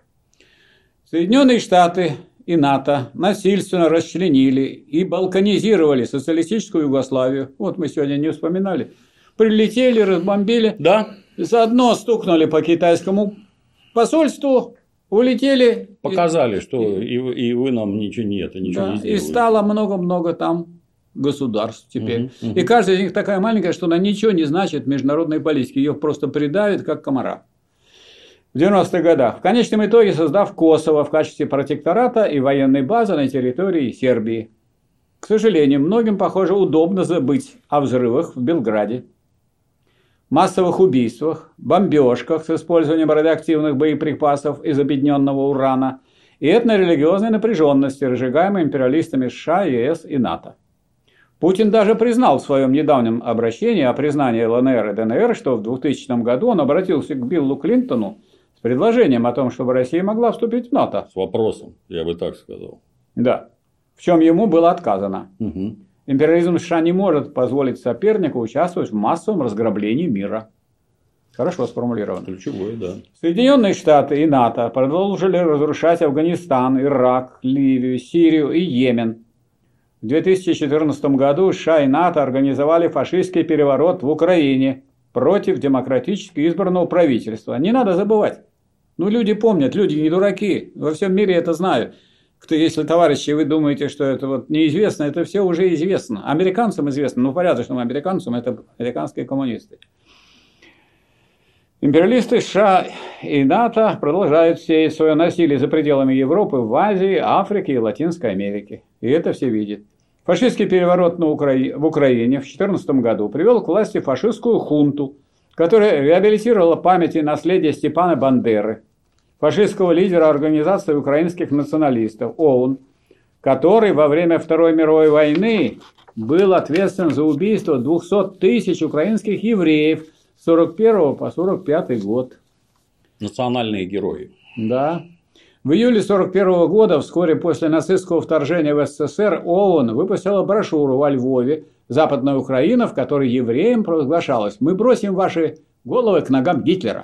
Speaker 2: Соединенные Штаты и НАТО насильственно расчленили и балканизировали социалистическую Югославию. Вот мы сегодня не вспоминали. Прилетели, разбомбили.
Speaker 1: Да.
Speaker 2: Заодно стукнули по китайскому посольству, улетели.
Speaker 1: Показали, и, что и, и вы нам ничего нет, ничего да, не сделали.
Speaker 2: И стало много-много там государств теперь. Угу, угу. И каждая из них такая маленькая, что она ничего не значит в международной политике. Ее просто придавит, как комара. В девяностых годах. В конечном итоге создав Косово в качестве протектората и военной базы на территории Сербии. К сожалению, многим, похоже, удобно забыть о взрывах в Белграде, массовых убийствах, бомбежках с использованием радиоактивных боеприпасов из объединенного урана и этнорелигиозной напряженности, разжигаемой империалистами США, Е С и НАТО. Путин даже признал в своем недавнем обращении о признании Л Н Р и Д Н Р, что в двухтысячном году он обратился к Биллу Клинтону с предложением о том, чтобы Россия могла вступить в НАТО.
Speaker 1: С вопросом, я бы так сказал.
Speaker 2: Да. В чем ему было отказано.
Speaker 1: Угу.
Speaker 2: Империализм США не может позволить сопернику участвовать в массовом разграблении мира. Хорошо сформулировано.
Speaker 1: Ключевое, да.
Speaker 2: Соединенные Штаты и НАТО продолжили разрушать Афганистан, Ирак, Ливию, Сирию и Йемен. В две тысячи четырнадцатом году США и НАТО организовали фашистский переворот в Украине против демократически избранного правительства. Не надо забывать. Ну, люди помнят, люди не дураки. Во всем мире это знают. Кто, если, товарищи, вы думаете, что это вот неизвестно, это все уже известно. Американцам известно, ну, порядочным американцам, это американские коммунисты. Империалисты США и НАТО продолжают сеять свое насилие за пределами Европы, в Азии, Африке и Латинской Америке. И это все видят. Фашистский переворот на Укра... в Украине в две тысячи четырнадцатом году привел к власти фашистскую хунту, которая реабилитировала память и наследие Степана Бандеры, фашистского лидера Организации украинских националистов, О У Н, который во время Второй мировой войны был ответственен за убийство двухсот тысяч украинских евреев с сорок первого по сорок пятый год.
Speaker 1: Национальные герои.
Speaker 2: Да. В июле сорок первого года, вскоре после нацистского вторжения в СССР, ООН выпустила брошюру во Львове «Западная Украина», в которой евреям провозглашалось: «Мы бросим ваши головы к ногам Гитлера».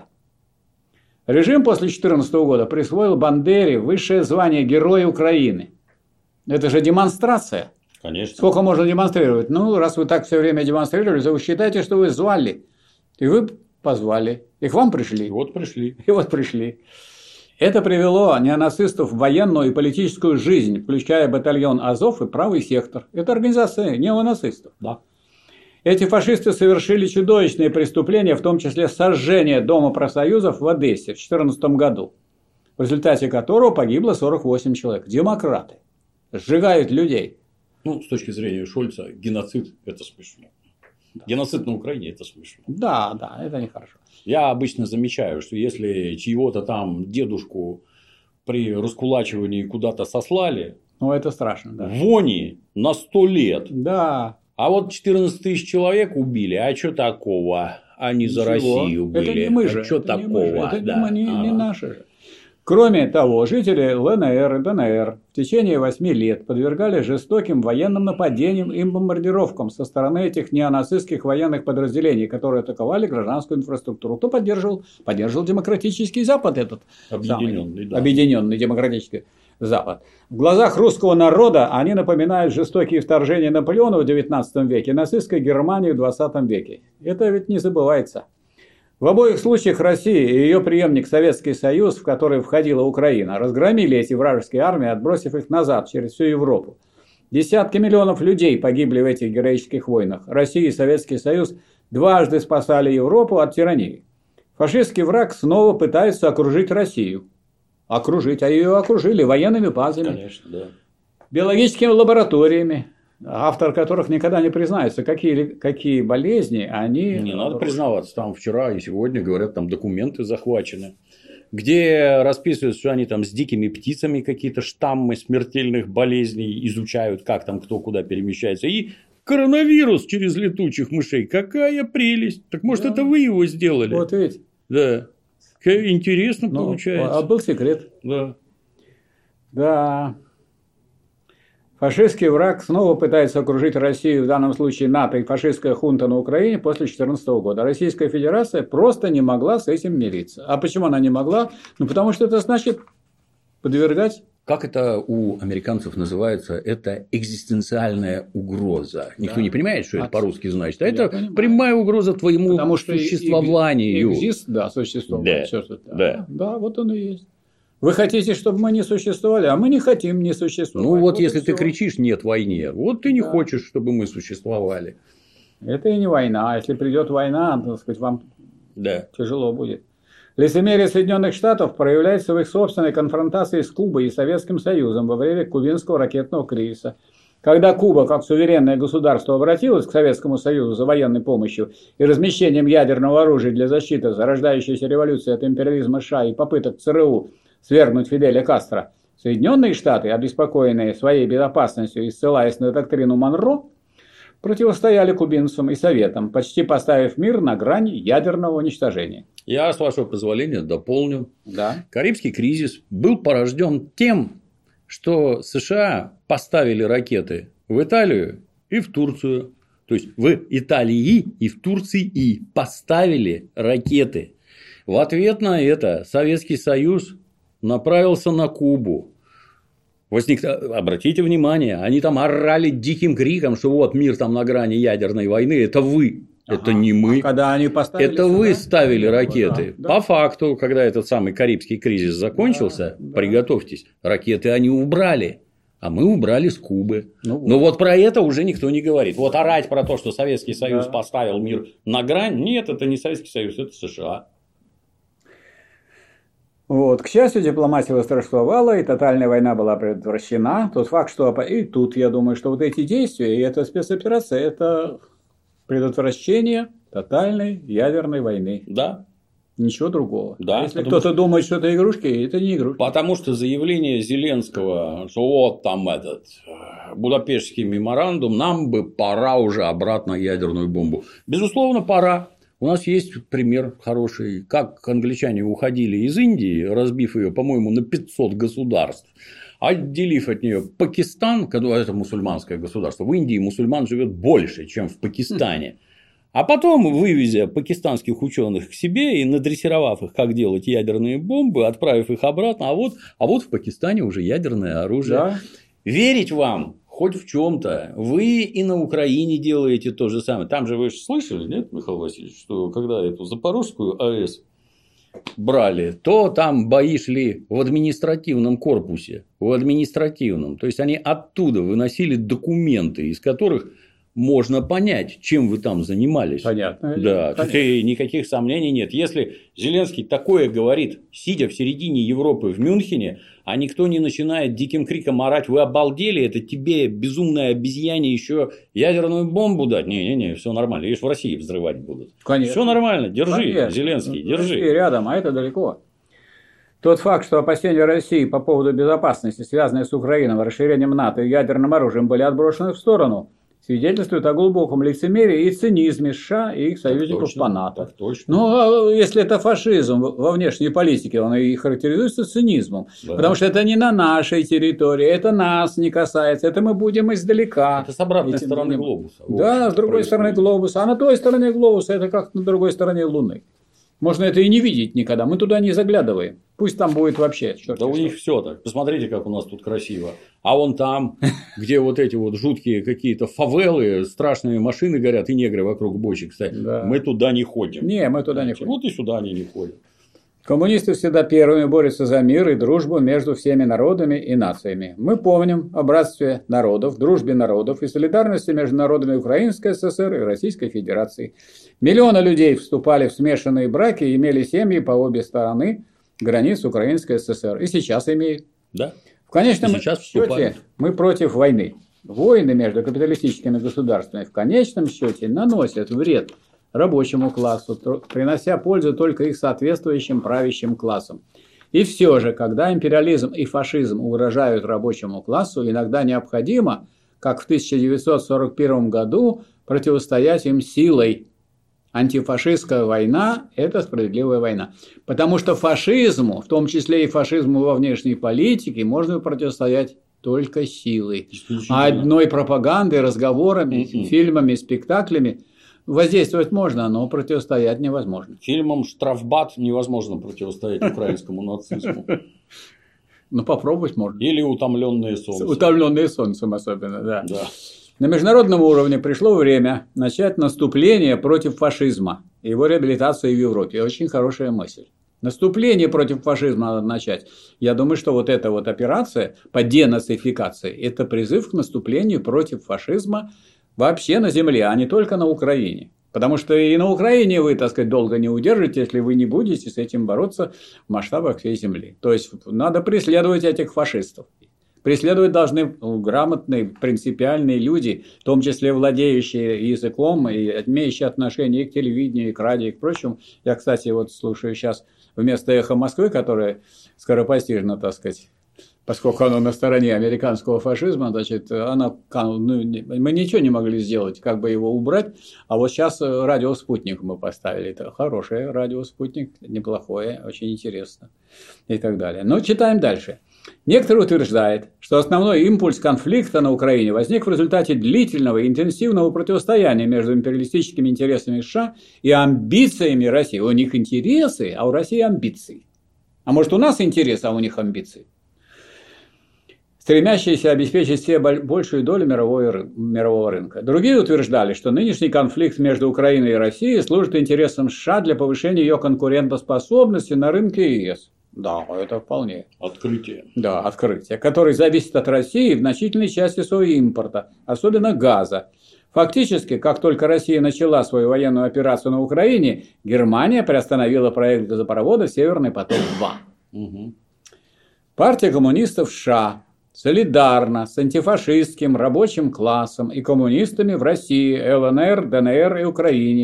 Speaker 2: Режим после две тысячи четырнадцатого года присвоил Бандере высшее звание Героя Украины. Это же демонстрация.
Speaker 1: Конечно.
Speaker 2: Сколько можно демонстрировать? Ну, раз вы так все время демонстрировали, то вы считаете, что вы звали. И вы позвали. И к вам пришли.
Speaker 1: И вот пришли.
Speaker 2: И вот пришли. Это привело неонацистов в военную и политическую жизнь, включая батальон Азов и Правый сектор. Это организация неонацистов.
Speaker 1: Да.
Speaker 2: Эти фашисты совершили чудовищные преступления, в том числе сожжение Дома профсоюзов в Одессе в две тысячи четырнадцатом году, в результате которого погибло сорок восемь человек. Демократы сжигают людей.
Speaker 1: Ну, с точки зрения Шольца, геноцид – это смешно. Да. Геноцид на Украине – это смешно.
Speaker 2: Да, да, это нехорошо.
Speaker 1: Я обычно замечаю, что если чьего-то там дедушку при раскулачивании куда-то сослали,
Speaker 2: ну, это страшно, да.
Speaker 1: Вони на сто лет.
Speaker 2: Да.
Speaker 1: А вот четырнадцать тысяч человек убили, а что такого? Они за Россию были.
Speaker 2: Это не мы же.
Speaker 1: А что такого?
Speaker 2: Это
Speaker 1: да.
Speaker 2: не,
Speaker 1: а.
Speaker 2: не наши же. Кроме того, жители ЛНР и ДНР в течение восьми лет подвергали жестоким военным нападениям и бомбардировкам со стороны этих неонацистских военных подразделений, которые атаковали гражданскую инфраструктуру. Кто поддерживал? Поддерживал демократический Запад этот.
Speaker 1: Объединенный,
Speaker 2: самый,
Speaker 1: да.
Speaker 2: Объединенный демократический Запад. В глазах русского народа они напоминают жестокие вторжения Наполеона в девятнадцатом веке и нацистской Германии в двадцатом веке. Это ведь не забывается. В обоих случаях Россия и ее преемник Советский Союз, в который входила Украина, разгромили эти вражеские армии, отбросив их назад через всю Европу. Десятки миллионов людей погибли в этих героических войнах. Россия и Советский Союз дважды спасали Европу от тирании. Фашистский враг снова пытается окружить Россию. Окружить, а ее окружили военными базами,
Speaker 1: конечно, да.
Speaker 2: биологическими лабораториями, автор которых никогда не признается, какие, какие болезни они...
Speaker 1: Не надо признаваться, там вчера и сегодня, говорят, там документы захвачены, где расписывают, что они там с дикими птицами какие-то штаммы смертельных болезней изучают, как там кто куда перемещается, и коронавирус через летучих мышей, какая прелесть, так может да. это вы его сделали?
Speaker 2: Вот ведь.
Speaker 1: Да, интересно
Speaker 2: ну,
Speaker 1: получается.
Speaker 2: А был секрет.
Speaker 1: Да.
Speaker 2: Да. Фашистский враг снова пытается окружить Россию, в данном случае НАТО и фашистская хунта на Украине после две тысячи четырнадцатого года. Российская Федерация просто не могла с этим мириться. А почему она не могла? Ну, потому что это значит подвергать...
Speaker 1: Как это у американцев называется? Это экзистенциальная угроза. Никто да. не понимает, что это по-русски значит. А
Speaker 2: Я
Speaker 1: это
Speaker 2: понимаю.
Speaker 1: прямая угроза твоему
Speaker 2: потому что
Speaker 1: существованию.
Speaker 2: Экзист, да, существование.
Speaker 1: Да.
Speaker 2: Все, что да.
Speaker 1: Да.
Speaker 2: да, вот он и есть. Вы хотите, чтобы мы не существовали, а мы не хотим не существовать.
Speaker 1: Ну, вот, вот если ты
Speaker 2: все.
Speaker 1: кричишь «нет войне», вот ты не
Speaker 2: да.
Speaker 1: хочешь, чтобы мы существовали.
Speaker 2: Это и не война. Если придет война, так сказать, вам
Speaker 1: да.
Speaker 2: тяжело будет. Лицемерие Соединенных Штатов проявляется в их собственной конфронтации с Кубой и Советским Союзом во время кубинского ракетного кризиса. Когда Куба, как суверенное государство, обратилась к Советскому Союзу за военной помощью и размещением ядерного оружия для защиты зарождающейся революции от империализма США и попыток ЦРУ свергнуть Фиделя Кастро, Соединенные Штаты, обеспокоенные своей безопасностью и ссылаясь на доктрину Монро, противостояли кубинцам и Советам, почти поставив мир на грани ядерного уничтожения.
Speaker 1: Я, с вашего позволения, дополню.
Speaker 2: Да.
Speaker 1: Карибский кризис был порожден тем, что США поставили ракеты в Италию и в Турцию. То есть в Италии и в Турции поставили ракеты. В ответ на это Советский Союз направился на Кубу. Возник... Обратите внимание, они там орали диким криком, что вот мир там на грани ядерной войны, это вы, ага. это не мы.
Speaker 2: А когда они поставили
Speaker 1: это
Speaker 2: сюда?
Speaker 1: вы ставили ракеты.
Speaker 2: Да, да.
Speaker 1: По факту, когда этот самый Карибский кризис закончился, да, приготовьтесь, да. ракеты они убрали. А мы убрали с Кубы. Ну, вот. Но вот про это уже никто не говорит. Вот орать про то, что Советский Союз да. поставил мир на грань, нет, это не Советский Союз, это США.
Speaker 2: Вот. К счастью, дипломатия восторжествовала, и тотальная война была предотвращена. Тот факт, что и тут, я думаю, что вот эти действия, и эта спецоперация, это предотвращение тотальной ядерной войны.
Speaker 1: Да.
Speaker 2: Ничего другого.
Speaker 1: Да,
Speaker 2: если кто-то что... думает, что это игрушки, это не игрушки.
Speaker 1: Потому что заявление Зеленского, что вот там этот Будапештский меморандум, нам бы пора уже обратно ядерную бомбу. Безусловно, пора. У нас есть пример хороший, как англичане уходили из Индии, разбив ее, по-моему, на пятьсот государств, отделив от нее Пакистан, это мусульманское государство. В Индии мусульман живет больше, чем в Пакистане. А потом, вывезя пакистанских ученых к себе и надрессировав их, как делать ядерные бомбы, отправив их обратно, а вот, а вот в Пакистане уже ядерное оружие. Да. Верить вам хоть в чем-то. Вы и на Украине делаете то же самое. Там же вы же слышали, нет, Михаил Васильевич, что когда эту Запорожскую АЭС брали, то там бои шли в административном корпусе. В административном. То есть они оттуда выносили документы, из которых можно понять, чем вы там занимались.
Speaker 2: Понятно.
Speaker 1: Да, тут и никаких сомнений нет. Если Зеленский такое говорит, сидя в середине Европы в Мюнхене, а никто не начинает диким криком орать: вы обалдели, это тебе, безумная обезьяне, еще ядерную бомбу дать? Не-не-не, все нормально, лишь в России взрывать будут.
Speaker 2: Конечно.
Speaker 1: Все нормально, держи,
Speaker 2: Конечно.
Speaker 1: Зеленский, держи.
Speaker 2: Россия рядом, а это далеко. Тот факт, что опасения России по поводу безопасности, связанные с Украиной, расширением НАТО и ядерным оружием, были отброшены в сторону, свидетельствует о глубоком лицемерии и цинизме США и их союзников по НАТО. Но если это фашизм во внешней политике, он и характеризуется цинизмом. Да. Потому что это не на нашей территории, это нас не касается, это мы будем издалека.
Speaker 1: Это с обратной Этим стороны будем... глобуса.
Speaker 2: Да, с другой происходит. стороны глобуса. А на той стороне глобуса это как на другой стороне Луны. Можно это и не видеть никогда, мы туда не заглядываем. Пусть там будет вообще.
Speaker 1: Да у них все так. Посмотрите, как у нас тут красиво. А вон там, где вот эти вот жуткие какие-то фавелы, страшные машины горят и негры вокруг бочек стоят. Да. Мы туда не ходим.
Speaker 2: Не, мы туда не ходим.
Speaker 1: Вот и сюда они не ходят.
Speaker 2: Коммунисты всегда первыми борются за мир и дружбу между всеми народами и нациями. Мы помним о братстве народов, дружбе народов и солидарности между народами Украинской ССР и Российской Федерации. Миллионы людей вступали в смешанные браки и имели семьи по обе стороны границ Украинской ССР. И сейчас имеют.
Speaker 1: Да.
Speaker 2: В конечном счете мы против войны. Войны между капиталистическими государствами в конечном счете наносят вред рабочему классу, принося пользу только их соответствующим правящим классам. И все же, когда империализм и фашизм угрожают рабочему классу, иногда необходимо, как в тысяча девятьсот сорок первом году, противостоять им силой. Антифашистская война – это справедливая война. Потому что фашизму, в том числе и фашизму во внешней политике, можно противостоять только силой. А одной пропагандой, разговорами, mm-hmm. фильмами, спектаклями воздействовать можно, но противостоять невозможно.
Speaker 1: Фильмом «Штрафбат» невозможно противостоять украинскому нацизму.
Speaker 2: Ну, попробовать можно.
Speaker 1: Или «Утомленные солнцем».
Speaker 2: «Утомленные солнцем» особенно, да. да. На международном уровне пришло время начать наступление против фашизма и его реабилитацию в Европе. Очень хорошая мысль. Наступление против фашизма надо начать. Я думаю, что вот эта вот операция по денацификации – это призыв к наступлению против фашизма вообще на земле, а не только на Украине. Потому что и на Украине вы, так сказать, долго не удержите, если вы не будете с этим бороться в масштабах всей земли. То есть надо преследовать этих фашистов. Преследовать должны грамотные, принципиальные люди, в том числе владеющие языком и имеющие отношение и к телевидению, и к радио, и к прочему. Я, кстати, вот слушаю сейчас вместо «Эхо Москвы», которое скоропостижно, так сказать, поскольку оно на стороне американского фашизма, значит, она, ну, мы ничего не могли сделать, как бы его убрать. А вот сейчас радио «Спутник» мы поставили. Это хорошее радио «Спутник», неплохое, очень интересно и так далее. Но читаем дальше. Некоторые утверждают, что основной импульс конфликта на Украине возник в результате длительного и интенсивного противостояния между империалистическими интересами США и амбициями России. У них интересы, а у России амбиции. А может, у нас интересы, а у них амбиции. Стремящиеся обеспечить себе большую долю мирового, мирового рынка. Другие утверждали, что нынешний конфликт между Украиной и Россией служит интересам США для повышения ее конкурентоспособности на рынке ЕС. Да, это вполне.
Speaker 1: Открытие.
Speaker 2: Да, открытие, которое зависит от России в значительной части своего импорта, особенно газа. Фактически, как только Россия начала свою военную операцию на Украине, Германия приостановила проект газопровода «Северный поток-два». Угу. Партия коммунистов США солидарна с антифашистским рабочим классом и коммунистами в России, ЛНР, ДНР и Украине,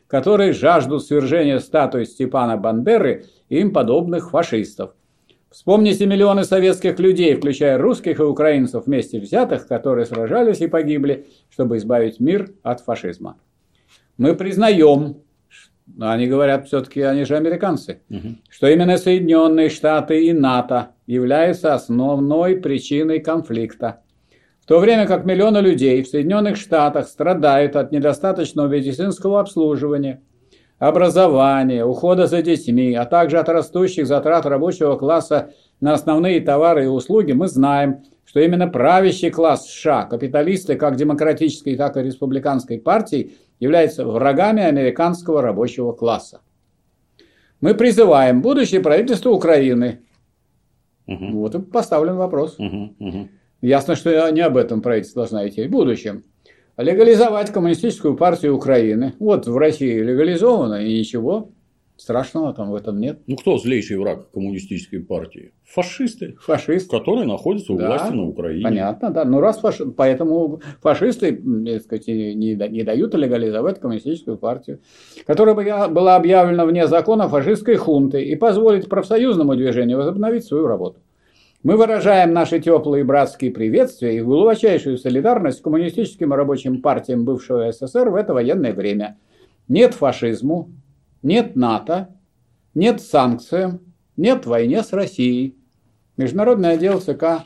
Speaker 2: которые жаждут свержения статуи Степана Бандеры и им подобных фашистов. Вспомните миллионы советских людей, включая русских и украинцев вместе взятых, которые сражались и погибли, чтобы избавить мир от фашизма. Мы признаем, они говорят все-таки, они же американцы, угу. что именно Соединенные Штаты и НАТО являются основной причиной конфликта. В то время как миллионы людей в Соединенных Штатах страдают от недостаточного медицинского обслуживания, образования, ухода за детьми, а также от растущих затрат рабочего класса на основные товары и услуги, мы знаем, что именно правящий класс США, капиталисты как демократической, так и республиканской партий, являются врагами американского рабочего класса. Мы призываем будущее правительство Украины. Угу. Вот и поставлен вопрос. Угу, угу. Ясно, что не об этом правительство должна идти в будущем. Легализовать коммунистическую партию Украины. Вот в России легализовано, и ничего страшного там в этом нет.
Speaker 1: Ну, кто злейший враг коммунистической партии? Фашисты.
Speaker 2: Фашисты.
Speaker 1: Которые находятся у да, власти на Украине.
Speaker 2: Понятно, да. Ну, раз фаши... Поэтому фашисты, так сказать, не, не дают легализовать коммунистическую партию, которая была объявлена вне закона фашистской хунтой, и позволить профсоюзному движению возобновить свою работу. Мы выражаем наши теплые братские приветствия и глубочайшую солидарность с коммунистическим рабочим партиям бывшего СССР в это военное время. Нет фашизму, нет НАТО, нет санкциям, нет войне с Россией. Международный отдел ЦК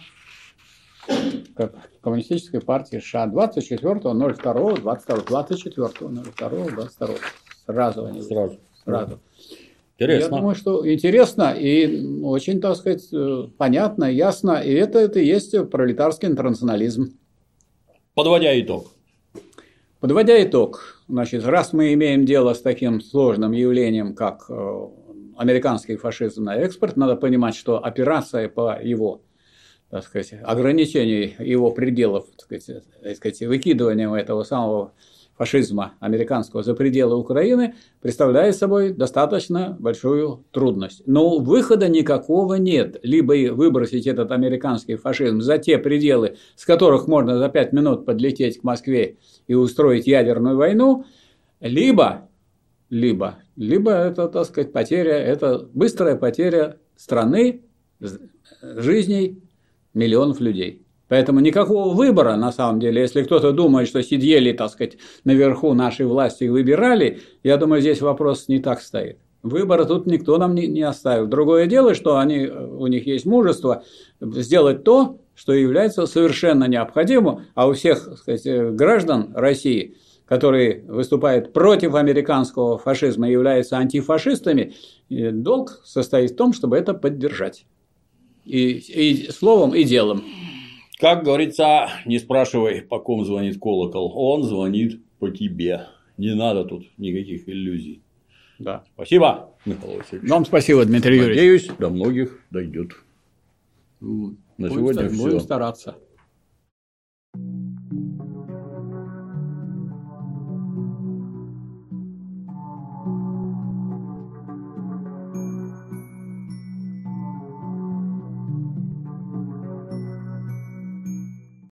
Speaker 2: Коммунистической партии США двадцать четвёртого ноль второго двадцать второго двадцать четвёртого ноль второго двадцать второго Сразу они.
Speaker 1: Сразу.
Speaker 2: Сразу.
Speaker 1: Интересно.
Speaker 2: Я думаю, что интересно и очень, так сказать, понятно, ясно. И это, это и есть пролетарский интернационализм.
Speaker 1: Подводя итог.
Speaker 2: Подводя итог, значит, раз мы имеем дело с таким сложным явлением, как американский фашизм на экспорт, надо понимать, что операция по его, так сказать, ограничению его пределов, так сказать, так сказать, выкидыванием этого самого фашизма американского за пределы Украины представляет собой достаточно большую трудность. Но выхода никакого нет. Либо выбросить этот американский фашизм за те пределы, с которых можно за пять минут подлететь к Москве и устроить ядерную войну, либо, либо, либо это, так сказать, потеря, это быстрая потеря страны, жизней миллионов людей. Поэтому никакого выбора, на самом деле, если кто-то думает, что сидели, так сказать, наверху нашей власти и выбирали, я думаю, здесь вопрос не так стоит. Выбора тут никто нам не, не оставил. Другое дело, что они, у них есть мужество сделать то, что является совершенно необходимым, а у всех, так сказать, граждан России, которые выступают против американского фашизма и являются антифашистами, долг состоит в том, чтобы это поддержать. И, и словом, и делом.
Speaker 1: Как говорится, не спрашивай, по ком звонит колокол, он звонит по тебе. Не надо тут никаких иллюзий.
Speaker 2: Да.
Speaker 1: Спасибо, Михаил Васильевич.
Speaker 2: Вам спасибо, Дмитрий Юрьевич.
Speaker 1: Надеюсь, до многих дойдет.
Speaker 2: На
Speaker 1: сегодня
Speaker 2: будем
Speaker 1: все.
Speaker 2: стараться.